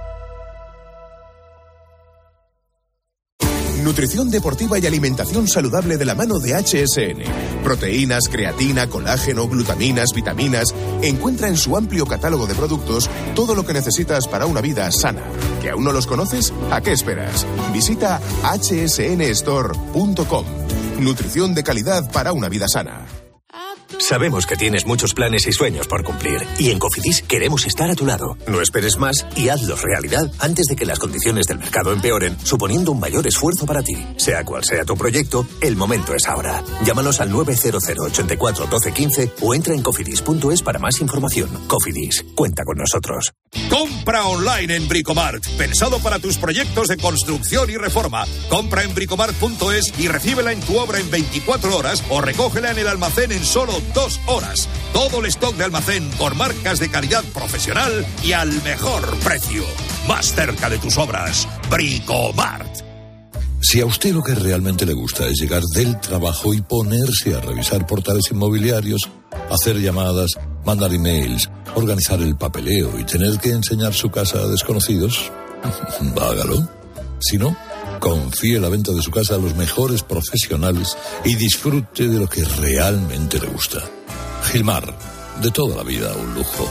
Nutrición deportiva y alimentación saludable de la mano de H S N. Proteínas, creatina, colágeno, glutaminas, vitaminas. Encuentra en su amplio catálogo de productos todo lo que necesitas para una vida sana. ¿Que aún no los conoces? ¿A qué esperas? Visita hache ese ene store punto com. Nutrición de calidad para una vida sana. Sabemos que tienes muchos planes y sueños por cumplir, y en Cofidis queremos estar a tu lado. No esperes más y hazlos realidad antes de que las condiciones del mercado empeoren, suponiendo un mayor esfuerzo para ti. Sea cual sea tu proyecto, el momento es ahora. Llámanos al nueve cero cero, ochenta y cuatro, doce, quince o entra en cofidis punto es para más información. Cofidis, cuenta con nosotros. Compra online en Bricomart, pensado para tus proyectos de construcción y reforma. Compra en bricomart punto es y recíbela en tu obra en veinticuatro horas o recógela en el almacén en solo dos horas. Todo el stock de almacén con marcas de calidad profesional y al mejor precio. Más cerca de tus obras. Bricomart. Si a usted lo que realmente le gusta es llegar del trabajo y ponerse a revisar portales inmobiliarios, hacer llamadas, mandar emails, organizar el papeleo y tener que enseñar su casa a desconocidos, hágalo. Si no, confíe la venta de su casa a los mejores profesionales y disfrute de lo que realmente le gusta. Gilmar, de toda la vida un lujo.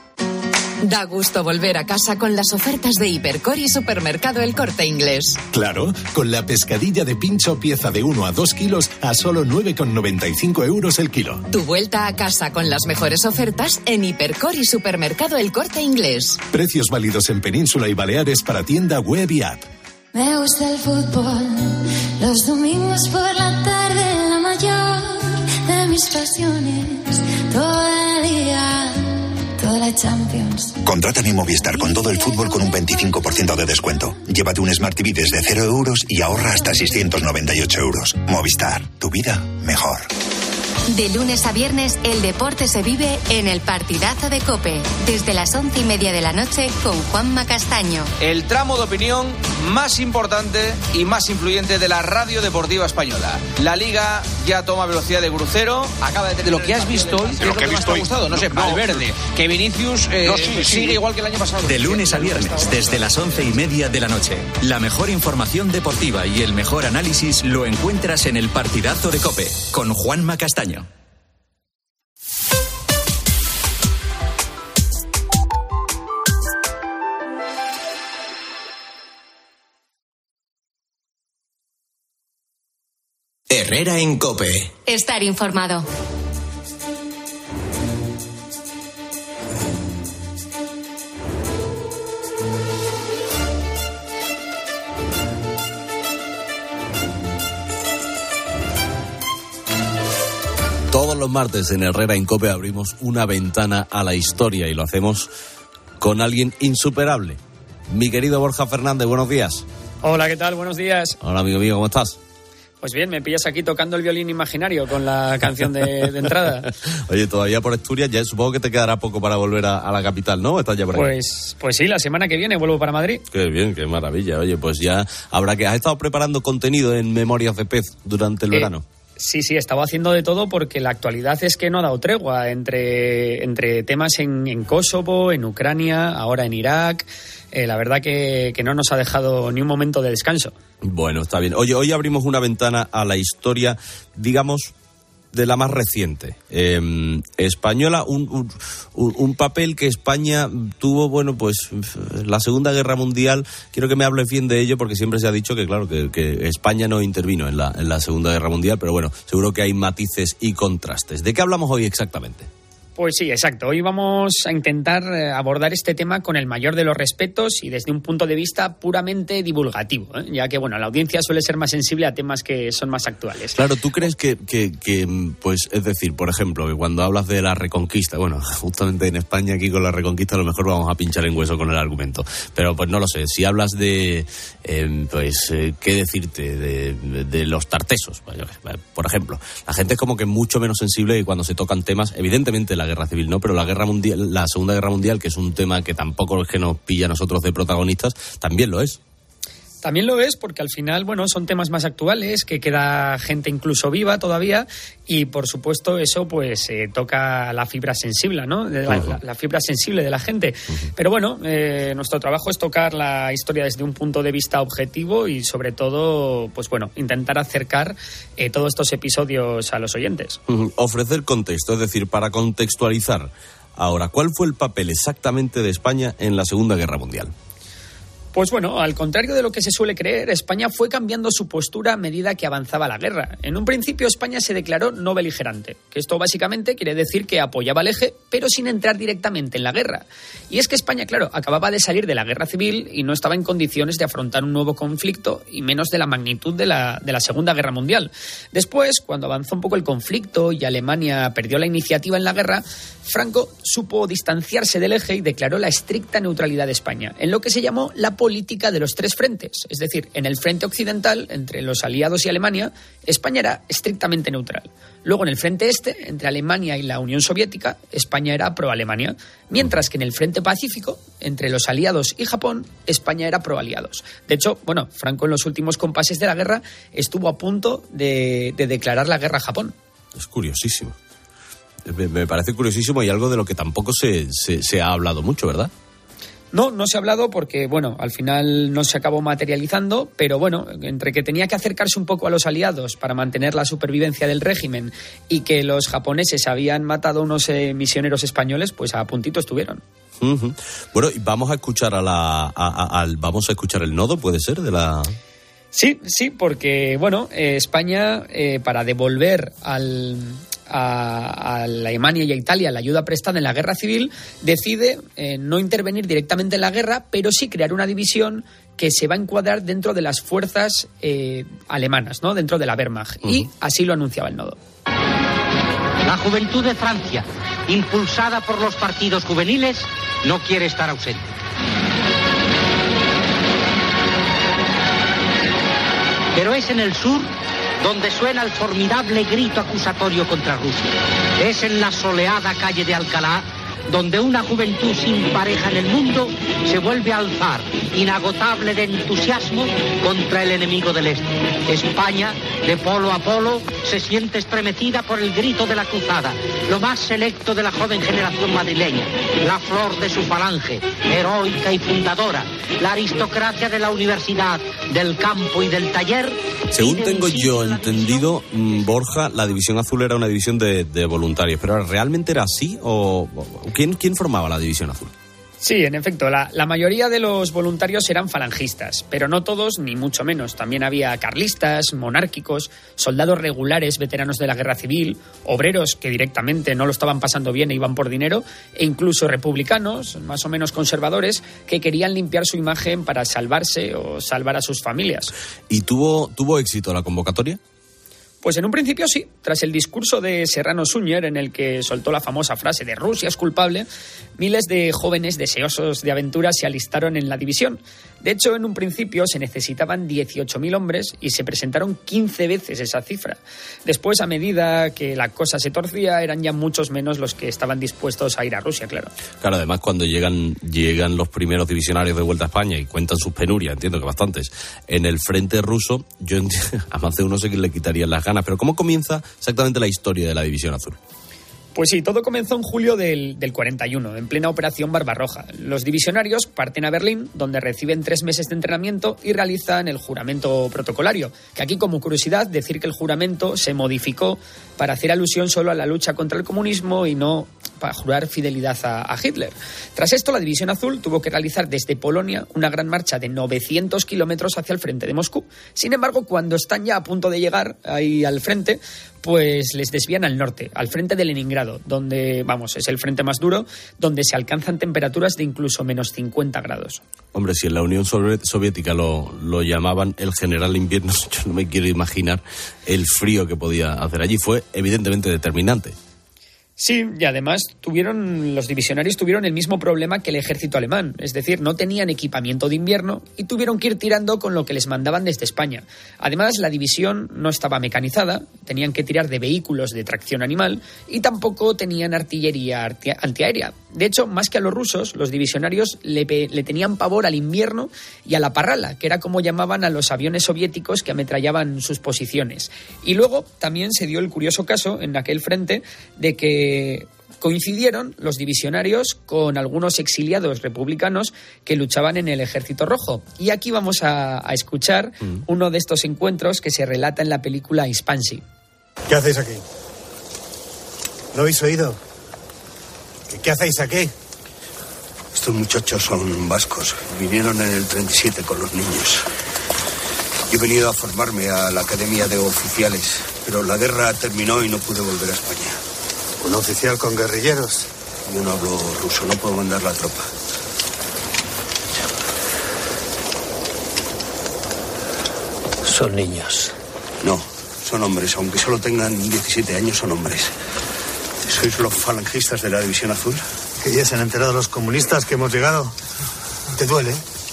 Da gusto volver a casa con las ofertas de Hipercor y Supermercado El Corte Inglés. Claro, con la pescadilla de pincho pieza de uno a dos kilos a solo nueve con noventa y cinco euros el kilo. Tu vuelta a casa con las mejores ofertas en Hipercor y Supermercado El Corte Inglés. Precios válidos en Península y Baleares para tienda web y app. Me gusta el fútbol, los domingos por la tarde, la mayor de mis pasiones, todo el día, toda la Champions. Contrata mi Movistar con todo el fútbol con un veinticinco por ciento de descuento. Llévate un Smart T V desde cero euros y ahorra hasta seiscientos noventa y ocho euros. Movistar, tu vida mejor. De lunes a viernes, el deporte se vive en el partidazo de COPE, desde las once y media de la noche con Juanma Castaño. El tramo de opinión más importante y más influyente de la radio deportiva española. La Liga ya toma velocidad de crucero. Acaba de tener lo que has visto hoy, ¿qué es lo que más te ha gustado? No sé, Valverde, que Vinicius eh, no, sí, sí. sigue igual que el año pasado. De lunes a viernes, desde las once y media de la noche. La mejor información deportiva y el mejor análisis lo encuentras en el partidazo de COPE, con Juanma Castaño. Herrera en COPE. Estar informado. Todos los martes en Herrera en COPE abrimos una ventana a la historia y lo hacemos con alguien insuperable. Mi querido Borja Fernández, buenos días. Hola, ¿qué tal? Buenos días. Hola, amigo mío, ¿cómo estás? Pues bien, me pillas aquí tocando el violín imaginario con la canción de, de entrada. Oye, todavía por Asturias, ya supongo que te quedará poco para volver a, a la capital, ¿no? ¿Estás ya por ahí? Pues, pues sí, la semana que viene vuelvo para Madrid. Qué bien, qué maravilla. Oye, pues ya habrá que... ¿Has estado preparando contenido en Memorias de Pez durante el eh, verano? Sí, sí, estaba haciendo de todo porque la actualidad es que no ha dado tregua entre, entre temas en, en Kosovo, en Ucrania, ahora en Irak. Eh, la verdad que, que no nos ha dejado ni un momento de descanso. Bueno, está bien. Oye, hoy abrimos una ventana a la historia, digamos, de la más reciente. Eh, española, un, un, un papel que España tuvo, bueno, pues la Segunda Guerra Mundial. Quiero que me hables bien de ello porque siempre se ha dicho que, claro, que, que España no intervino en la, en la Segunda Guerra Mundial, pero bueno, seguro que hay matices y contrastes. ¿De qué hablamos hoy exactamente? Pues sí, exacto. Hoy vamos a intentar abordar este tema con el mayor de los respetos y desde un punto de vista puramente divulgativo, ¿eh? Ya que, bueno, la audiencia suele ser más sensible a temas que son más actuales. Claro, ¿tú crees que, que, que, pues, es decir, por ejemplo, que cuando hablas de la Reconquista, bueno, justamente en España aquí con la Reconquista a lo mejor vamos a pinchar en hueso con el argumento, pero pues no lo sé, si hablas de, eh, pues, eh, ¿qué decirte? De, de, de los tartesos, por ejemplo. La gente es como que mucho menos sensible que cuando se tocan temas, evidentemente la guerra civil no, pero la guerra mundial, la Segunda Guerra Mundial, que es un tema que tampoco es que nos pilla a nosotros de protagonistas, también lo es. También lo es porque al final, bueno, son temas más actuales, que queda gente incluso viva todavía y, por supuesto, eso pues eh, toca la fibra sensible, ¿no? De la, uh-huh. la, la fibra sensible de la gente. Uh-huh. Pero bueno, eh, nuestro trabajo es tocar la historia desde un punto de vista objetivo y, sobre todo, pues bueno, intentar acercar eh, todos estos episodios a los oyentes. Uh-huh. Ofrecer contexto, es decir, para contextualizar. Ahora, ¿cuál fue el papel exactamente de España en la Segunda Guerra Mundial? Pues bueno, al contrario de lo que se suele creer, España fue cambiando su postura a medida que avanzaba la guerra. En un principio, España se declaró no beligerante, que esto básicamente quiere decir que apoyaba al eje, pero sin entrar directamente en la guerra. Y es que España, claro, acababa de salir de la guerra civil y no estaba en condiciones de afrontar un nuevo conflicto, y menos de la magnitud de la, de la Segunda Guerra Mundial. Después, cuando avanzó un poco el conflicto y Alemania perdió la iniciativa en la guerra, Franco supo distanciarse del eje y declaró la estricta neutralidad de España, en lo que se llamó la política de los tres frentes. Es decir, en el frente occidental, entre los aliados y Alemania, España era estrictamente neutral. Luego, en el frente este, entre Alemania y la Unión Soviética, España era pro-Alemania. Mientras que en el frente pacífico, entre los aliados y Japón, España era pro-aliados. De hecho, bueno, Franco en los últimos compases de la guerra estuvo a punto de, de declarar la guerra a Japón. Es curiosísimo. Me parece curiosísimo y algo de lo que tampoco se, se, se ha hablado mucho, ¿verdad? No, no se ha hablado porque, bueno, al final no se acabó materializando, pero bueno, entre que tenía que acercarse un poco a los aliados para mantener la supervivencia del régimen y que los japoneses habían matado a unos eh, misioneros españoles, pues a puntito estuvieron. Uh-huh. Bueno, y vamos a escuchar a la, a, a, al, vamos a escuchar el nodo, ¿puede ser? De la... Sí, sí, porque, bueno, eh, España, eh, para devolver al... A, a Alemania y a Italia la ayuda prestada en la guerra civil, decide eh, no intervenir directamente en la guerra, pero sí crear una división que se va a encuadrar dentro de las fuerzas eh, alemanas, ¿no? Dentro de la Wehrmacht. Uh-huh. Y así lo anunciaba el nodo. La juventud de Francia, impulsada por los partidos juveniles, no quiere estar ausente. Pero es en el sur donde suena el formidable grito acusatorio contra Rusia. Es en la soleada calle de Alcalá donde una juventud sin pareja en el mundo se vuelve a alzar, inagotable de entusiasmo, contra el enemigo del Este. España, de polo a polo, se siente estremecida por el grito de la cruzada, lo más selecto de la joven generación madrileña, la flor de su falange, heroica y fundadora, la aristocracia de la universidad, del campo y del taller. Según tengo yo entendido, Borja, la División Azul era una división de, de voluntarios, pero ¿realmente era así? ¿O quién, quién formaba la División Azul? Sí, en efecto, la, la mayoría de los voluntarios eran falangistas, pero no todos, ni mucho menos. También había carlistas, monárquicos, soldados regulares, veteranos de la guerra civil, obreros que directamente no lo estaban pasando bien e iban por dinero, e incluso republicanos, más o menos conservadores, que querían limpiar su imagen para salvarse o salvar a sus familias. ¿Y tuvo, tuvo éxito la convocatoria? Pues en un principio sí. Tras el discurso de Serrano Suñer, en el que soltó la famosa frase de Rusia es culpable, miles de jóvenes deseosos de aventura se alistaron en la división. De hecho, en un principio se necesitaban dieciocho mil hombres y se presentaron quince veces esa cifra. Después, a medida que la cosa se torcía, eran ya muchos menos los que estaban dispuestos a ir a Rusia, claro. Claro, además cuando llegan, llegan los primeros divisionarios de vuelta a España y cuentan sus penurias, entiendo que bastantes, en el frente ruso, yo entiendo, a más de uno sé que le quitarían las ganas. Pero ¿cómo comienza exactamente la historia de la División Azul? Pues sí, todo comenzó en julio del, del cuarenta y uno, en plena Operación Barbarroja. Los divisionarios parten a Berlín, donde reciben tres meses de entrenamiento y realizan el juramento protocolario. Que aquí, como curiosidad, decir que el juramento se modificó para hacer alusión solo a la lucha contra el comunismo y no para jurar fidelidad a, a Hitler. Tras esto, la División Azul tuvo que realizar desde Polonia una gran marcha de novecientos kilómetros hacia el frente de Moscú. Sin embargo, cuando están ya a punto de llegar ahí al frente, pues les desvían al norte, al frente de Leningrado, donde, vamos, es el frente más duro, donde se alcanzan temperaturas de incluso menos cincuenta grados. Hombre, si en la Unión Soviética lo, lo llamaban el general invierno, yo no me quiero imaginar el frío que podía hacer allí. Fue evidentemente determinante. Sí, y además tuvieron los divisionarios tuvieron el mismo problema que el ejército alemán, es decir, no tenían equipamiento de invierno y tuvieron que ir tirando con lo que les mandaban desde España. Además, la división no estaba mecanizada, tenían que tirar de vehículos de tracción animal y tampoco tenían artillería antiaérea. De hecho, más que a los rusos, los divisionarios le, le tenían pavor al invierno y a la parrala, que era como llamaban a los aviones soviéticos que ametrallaban sus posiciones. Y luego también se dio el curioso caso en aquel frente de que coincidieron los divisionarios con algunos exiliados republicanos que luchaban en el Ejército Rojo. Y aquí vamos a, a escuchar mm. uno de estos encuentros que se relata en la película Hispansi. ¿Qué hacéis aquí? ¿No habéis oído? ¿Qué, qué hacéis aquí? Estos muchachos son vascos. Vinieron en el treinta y siete con los niños. Yo he venido a formarme a la Academia de Oficiales, pero la guerra terminó y no pude volver a España. ¿Un oficial con guerrilleros? Yo no hablo ruso, no puedo mandar la tropa. Son niños. No, son hombres, aunque solo tengan diecisiete años, son hombres. ¿Sois los falangistas de la División Azul? Que ya se han enterado los comunistas que hemos llegado. ¿Te duele?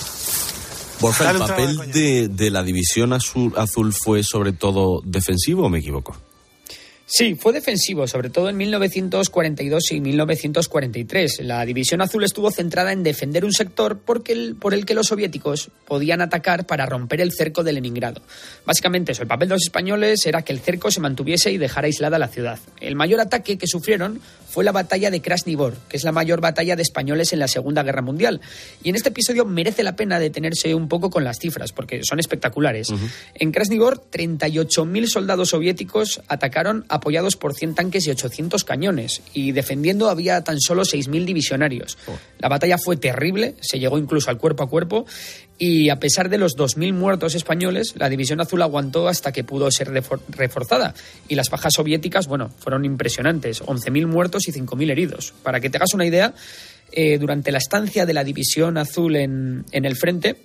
Borja, ¿el papel de, de la División Azul, Azul fue sobre todo defensivo o me equivoco? Sí, fue defensivo, sobre todo en mil novecientos cuarenta y dos y mil novecientos cuarenta y tres. La División Azul estuvo centrada en defender un sector porque el, por el que los soviéticos podían atacar para romper el cerco de Leningrado. Básicamente eso, el papel de los españoles era que el cerco se mantuviese y dejara aislada la ciudad. El mayor ataque que sufrieron fue la batalla de Krasny Bor, que es la mayor batalla de españoles en la Segunda Guerra Mundial. Y en este episodio merece la pena detenerse un poco con las cifras, porque son espectaculares. Uh-huh. En Krasny Bor, treinta y ocho mil soldados soviéticos atacaron apoyados por cien tanques y ochocientos cañones, y defendiendo había tan solo seis mil divisionarios. Oh. La batalla fue terrible, se llegó incluso al cuerpo a cuerpo, y a pesar de los dos mil muertos españoles, la División Azul aguantó hasta que pudo ser reforzada, y las bajas soviéticas, bueno, fueron impresionantes, once mil muertos y cinco mil heridos. Para que te hagas una idea, eh, durante la estancia de la División Azul en, en el frente,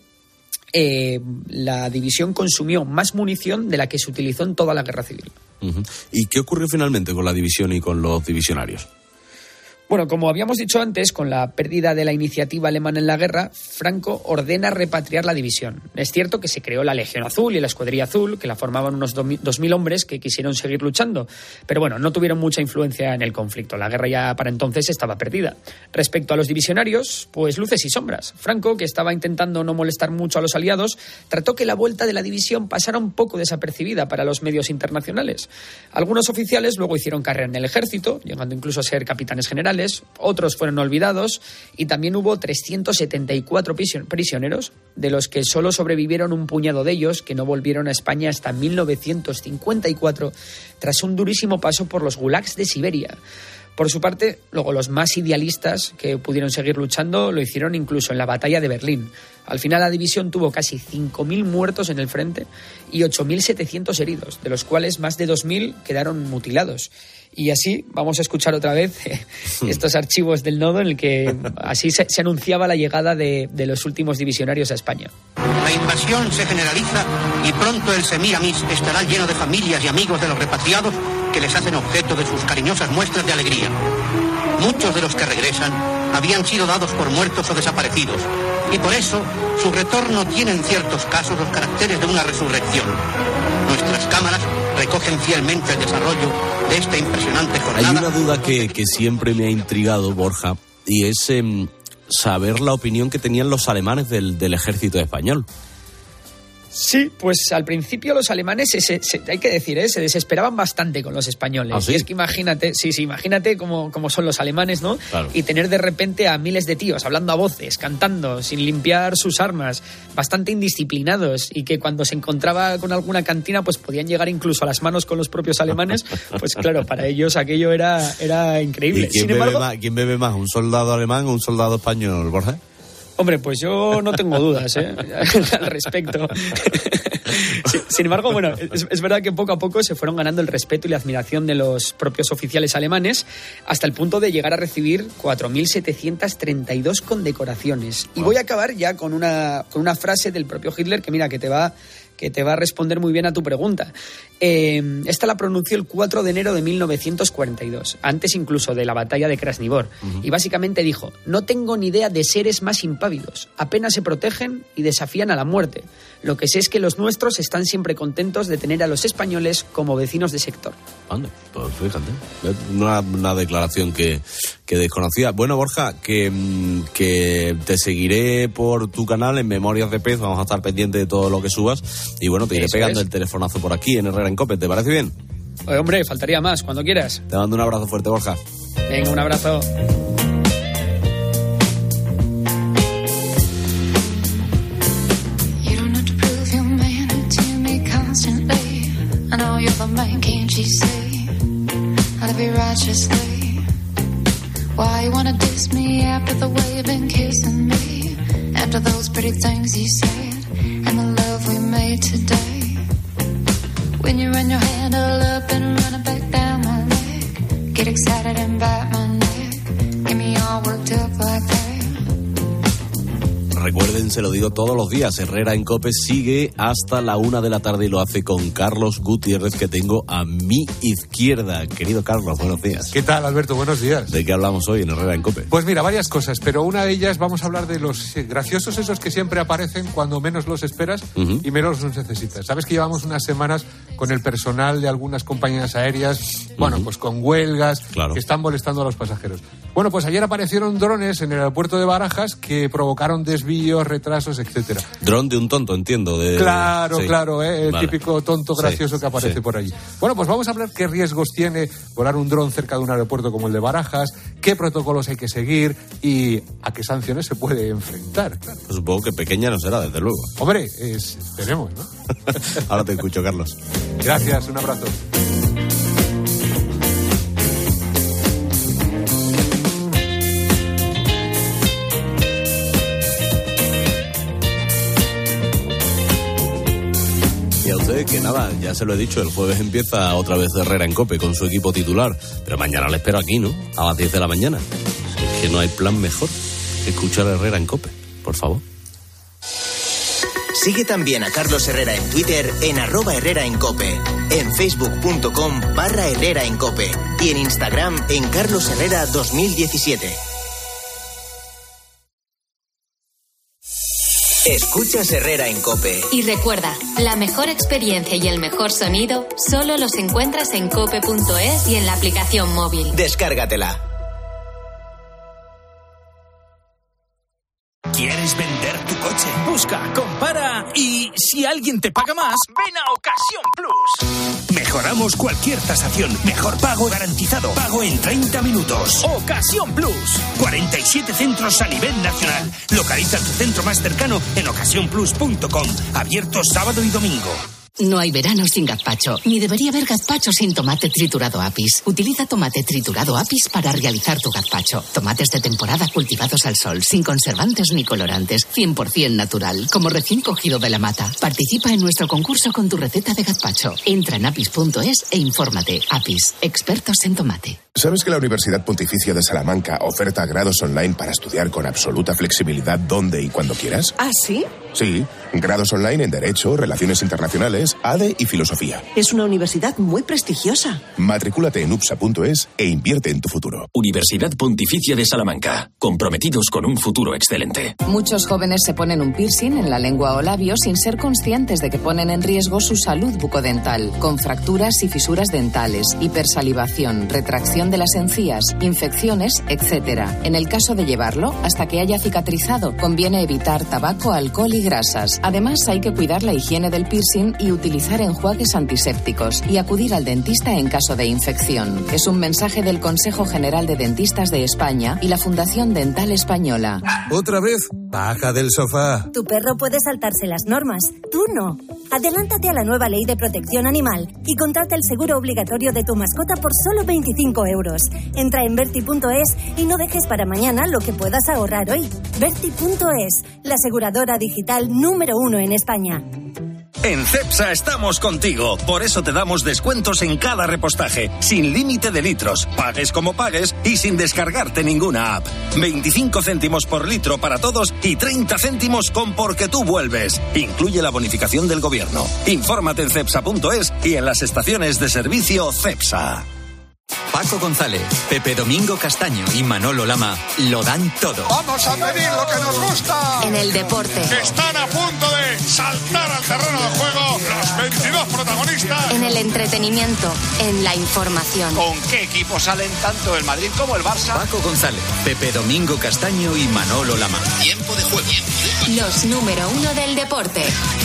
eh, la división consumió más munición de la que se utilizó en toda la Guerra Civil. Uh-huh. ¿Y qué ocurrió finalmente con la división y con los divisionarios? Bueno, como habíamos dicho antes, con la pérdida de la iniciativa alemana en la guerra, Franco ordena repatriar la división. Es cierto que se creó la Legión Azul y la Escuadrilla Azul, que la formaban unos dos mil hombres que quisieron seguir luchando, pero bueno, no tuvieron mucha influencia en el conflicto. La guerra ya para entonces estaba perdida. Respecto a los divisionarios, pues luces y sombras. Franco, que estaba intentando no molestar mucho a los aliados, trató que la vuelta de la división pasara un poco desapercibida para los medios internacionales. Algunos oficiales luego hicieron carrera en el ejército, llegando incluso a ser capitanes generales. Otros fueron olvidados y también hubo trescientos setenta y cuatro prisioneros, de los que solo sobrevivieron un puñado de ellos, que no volvieron a España hasta mil novecientos cincuenta y cuatro, tras un durísimo paso por los gulags de Siberia. Por su parte, luego los más idealistas que pudieron seguir luchando lo hicieron incluso en la batalla de Berlín. Al final la división tuvo casi cinco mil muertos en el frente y ocho mil setecientos heridos, de los cuales más de dos mil quedaron mutilados. Y así vamos a escuchar otra vez estos archivos del nodo en el que así se, se anunciaba la llegada de, de los últimos divisionarios a España. La invasión se generaliza y pronto el Semiramis estará lleno de familias y amigos de los repatriados que les hacen objeto de sus cariñosas muestras de alegría. Muchos de los que regresan habían sido dados por muertos o desaparecidos, y por eso su retorno tiene en ciertos casos los caracteres de una resurrección. Nuestras cámaras recogen fielmente el desarrollo de esta impresionante jornada. Hay una duda que, que siempre me ha intrigado, Borja, y es eh, saber la opinión que tenían los alemanes del, del ejército español. Sí, pues al principio los alemanes, se, se, se, hay que decir, ¿eh? se desesperaban bastante con los españoles. ¿Ah, sí? Y es que imagínate, sí, sí, imagínate cómo, cómo son los alemanes, ¿no? Claro. Y tener de repente a miles de tíos hablando a voces, cantando, sin limpiar sus armas, bastante indisciplinados, y que cuando se encontraba con alguna cantina, pues podían llegar incluso a las manos con los propios alemanes. Pues claro, para ellos aquello era, era increíble. ¿Y quién, Sin bebe embargo, más, quién bebe más, un soldado alemán o un soldado español, Borja? Hombre, pues yo no tengo dudas ¿eh? al respecto. Sin embargo, bueno, es, es verdad que poco a poco se fueron ganando el respeto y la admiración de los propios oficiales alemanes, hasta el punto de llegar a recibir cuatro mil setecientas treinta y dos condecoraciones. Y voy a acabar ya con una, con una frase del propio Hitler que, mira, que te va... que te va a responder muy bien a tu pregunta. Eh, esta la pronunció el cuatro de enero de mil novecientos cuarenta y dos, antes incluso de la batalla de Krasnivor. Uh-huh. Y básicamente dijo: no tengo ni idea de seres más impávidos, apenas se protegen y desafían a la muerte. Lo que sé es que los nuestros están siempre contentos de tener a los españoles como vecinos de sector. Anda, pues fíjate, una, una declaración que, que desconocía. Bueno, Borja, que, que te seguiré por tu canal en Memorias de Pez, vamos a estar pendientes de todo lo que subas. Y bueno, te iré Eso pegando es. el telefonazo por aquí en Herrera en Cope, ¿te parece bien? Oye, hombre, faltaría más, cuando quieras. Te mando un abrazo fuerte, Borja. Venga, un abrazo. And the love we made today. When you run your handle up and run it back down my leg, get excited and bite my neck, get me all worked up like that. Recuerden, se lo digo todos los días, Herrera en Cope sigue hasta la una de la tarde y lo hace con Carlos Gutiérrez, que tengo a mi izquierda. Querido Carlos, buenos días. ¿Qué tal, Alberto? Buenos días. ¿De qué hablamos hoy en Herrera en Cope? Pues mira, varias cosas, pero una de ellas vamos a hablar de los graciosos esos que siempre aparecen cuando menos los esperas uh-huh. y menos los necesitas. Sabes que llevamos unas semanas con el personal de algunas compañías aéreas, bueno, uh-huh. pues con huelgas, claro. que están molestando a los pasajeros. Bueno, pues ayer aparecieron drones en el aeropuerto de Barajas que provocaron desvíos, retrasos, etcétera. Dron de un tonto, entiendo. De... Claro, sí. claro, ¿eh? el vale. típico tonto gracioso sí, que aparece sí. por allí. Bueno, pues vamos a hablar qué riesgos tiene volar un dron cerca de un aeropuerto como el de Barajas, qué protocolos hay que seguir y a qué sanciones se puede enfrentar. Claro. Pues supongo que pequeña no será, desde luego. Hombre, es, esperemos, ¿no? Ahora te escucho, Carlos. Gracias, un abrazo. Y a usted que nada, ya se lo he dicho, el jueves empieza otra vez Herrera en Cope con su equipo titular, pero mañana le espero aquí, ¿no? A las diez de la mañana. Es que no hay plan mejor que escuchar a Herrera en Cope, por favor. Sigue también a Carlos Herrera en Twitter en arroba Herrera en Cope, en facebook.com barra Herrera en Cope y en Instagram en Carlos Herrera dos mil diecisiete. Escuchas Herrera en Cope. Y recuerda, la mejor experiencia y el mejor sonido solo los encuentras en cope punto es y en la aplicación móvil. Descárgatela. ¿Quieres vender tu coche? Busca, compara y si alguien te paga más, ven a Ocasión Plus. Mejoramos cualquier tasación. Mejor pago garantizado. Pago en treinta minutos. Ocasión Plus. cuarenta y siete centros a nivel nacional. Localiza tu centro más cercano en ocasión plus punto com. Abierto sábado y domingo. No hay verano sin gazpacho, ni debería haber gazpacho sin tomate triturado Apis. Utiliza tomate triturado Apis para realizar tu gazpacho. Tomates de temporada cultivados al sol, sin conservantes ni colorantes, cien por ciento natural, como recién cogido de la mata. Participa en nuestro concurso con tu receta de gazpacho. Entra en apis punto es e infórmate. Apis, expertos en tomate. ¿Sabes que la Universidad Pontificia de Salamanca oferta grados online para estudiar con absoluta flexibilidad donde y cuando quieras? ¿Ah, sí? Sí, grados online en Derecho, Relaciones Internacionales, A D E y Filosofía. Es una universidad muy prestigiosa. Matricúlate en upsa punto es e invierte en tu futuro. Universidad Pontificia de Salamanca, comprometidos con un futuro excelente. Muchos jóvenes se ponen un piercing en la lengua o labio sin ser conscientes de que ponen en riesgo su salud bucodental, con fracturas y fisuras dentales, hipersalivación, retracción de las encías, infecciones, etcétera. En el caso de llevarlo, hasta que haya cicatrizado, conviene evitar tabaco, alcohol y y grasas. Además, hay que cuidar la higiene del piercing y utilizar enjuagues antisépticos y acudir al dentista en caso de infección. Es un mensaje del Consejo General de Dentistas de España y la Fundación Dental Española. ¿Otra vez? Baja del sofá. Tu perro puede saltarse las normas, tú no. Adelántate a la nueva ley de protección animal y contrata el seguro obligatorio de tu mascota por solo veinticinco euros. Entra en Berti punto es y no dejes para mañana lo que puedas ahorrar hoy. Berti punto es, la aseguradora digital número uno en España. En Cepsa estamos contigo, por eso te damos descuentos en cada repostaje, sin límite de litros, pagues como pagues y sin descargarte ninguna app. veinticinco céntimos por litro para todos y treinta céntimos con Porque tú vuelves. Incluye la bonificación del gobierno. Infórmate en cepsa punto es y en las estaciones de servicio Cepsa. Paco González, Pepe Domingo Castaño y Manolo Lama lo dan todo. Vamos a pedir lo que nos gusta. En el deporte. Están a punto de saltar al terreno de juego los veintidós protagonistas. En el entretenimiento, en la información. ¿Con qué equipos salen tanto el Madrid como el Barça? Paco González, Pepe Domingo Castaño y Manolo Lama. Tiempo de juego. Los número uno del deporte.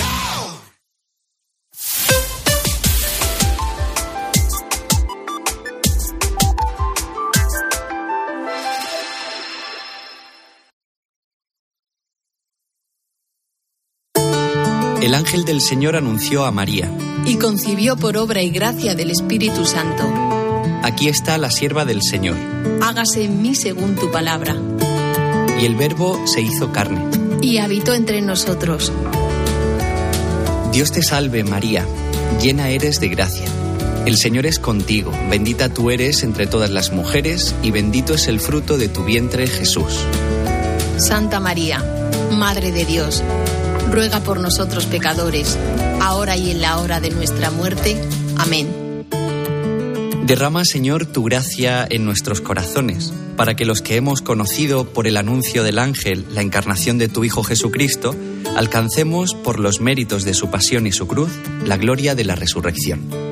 El ángel del Señor anunció a María. Y concibió por obra y gracia del Espíritu Santo. Aquí está la sierva del Señor. Hágase en mí según tu palabra. Y el Verbo se hizo carne. Y habitó entre nosotros. Dios te salve, María, llena eres de gracia. El Señor es contigo, bendita tú eres entre todas las mujeres, y bendito es el fruto de tu vientre, Jesús. Santa María, Madre de Dios, ruega por nosotros pecadores, ahora y en la hora de nuestra muerte. Amén. Derrama, Señor, tu gracia en nuestros corazones, para que los que hemos conocido por el anuncio del ángel la encarnación de tu Hijo Jesucristo, alcancemos, por los méritos de su pasión y su cruz, la gloria de la resurrección.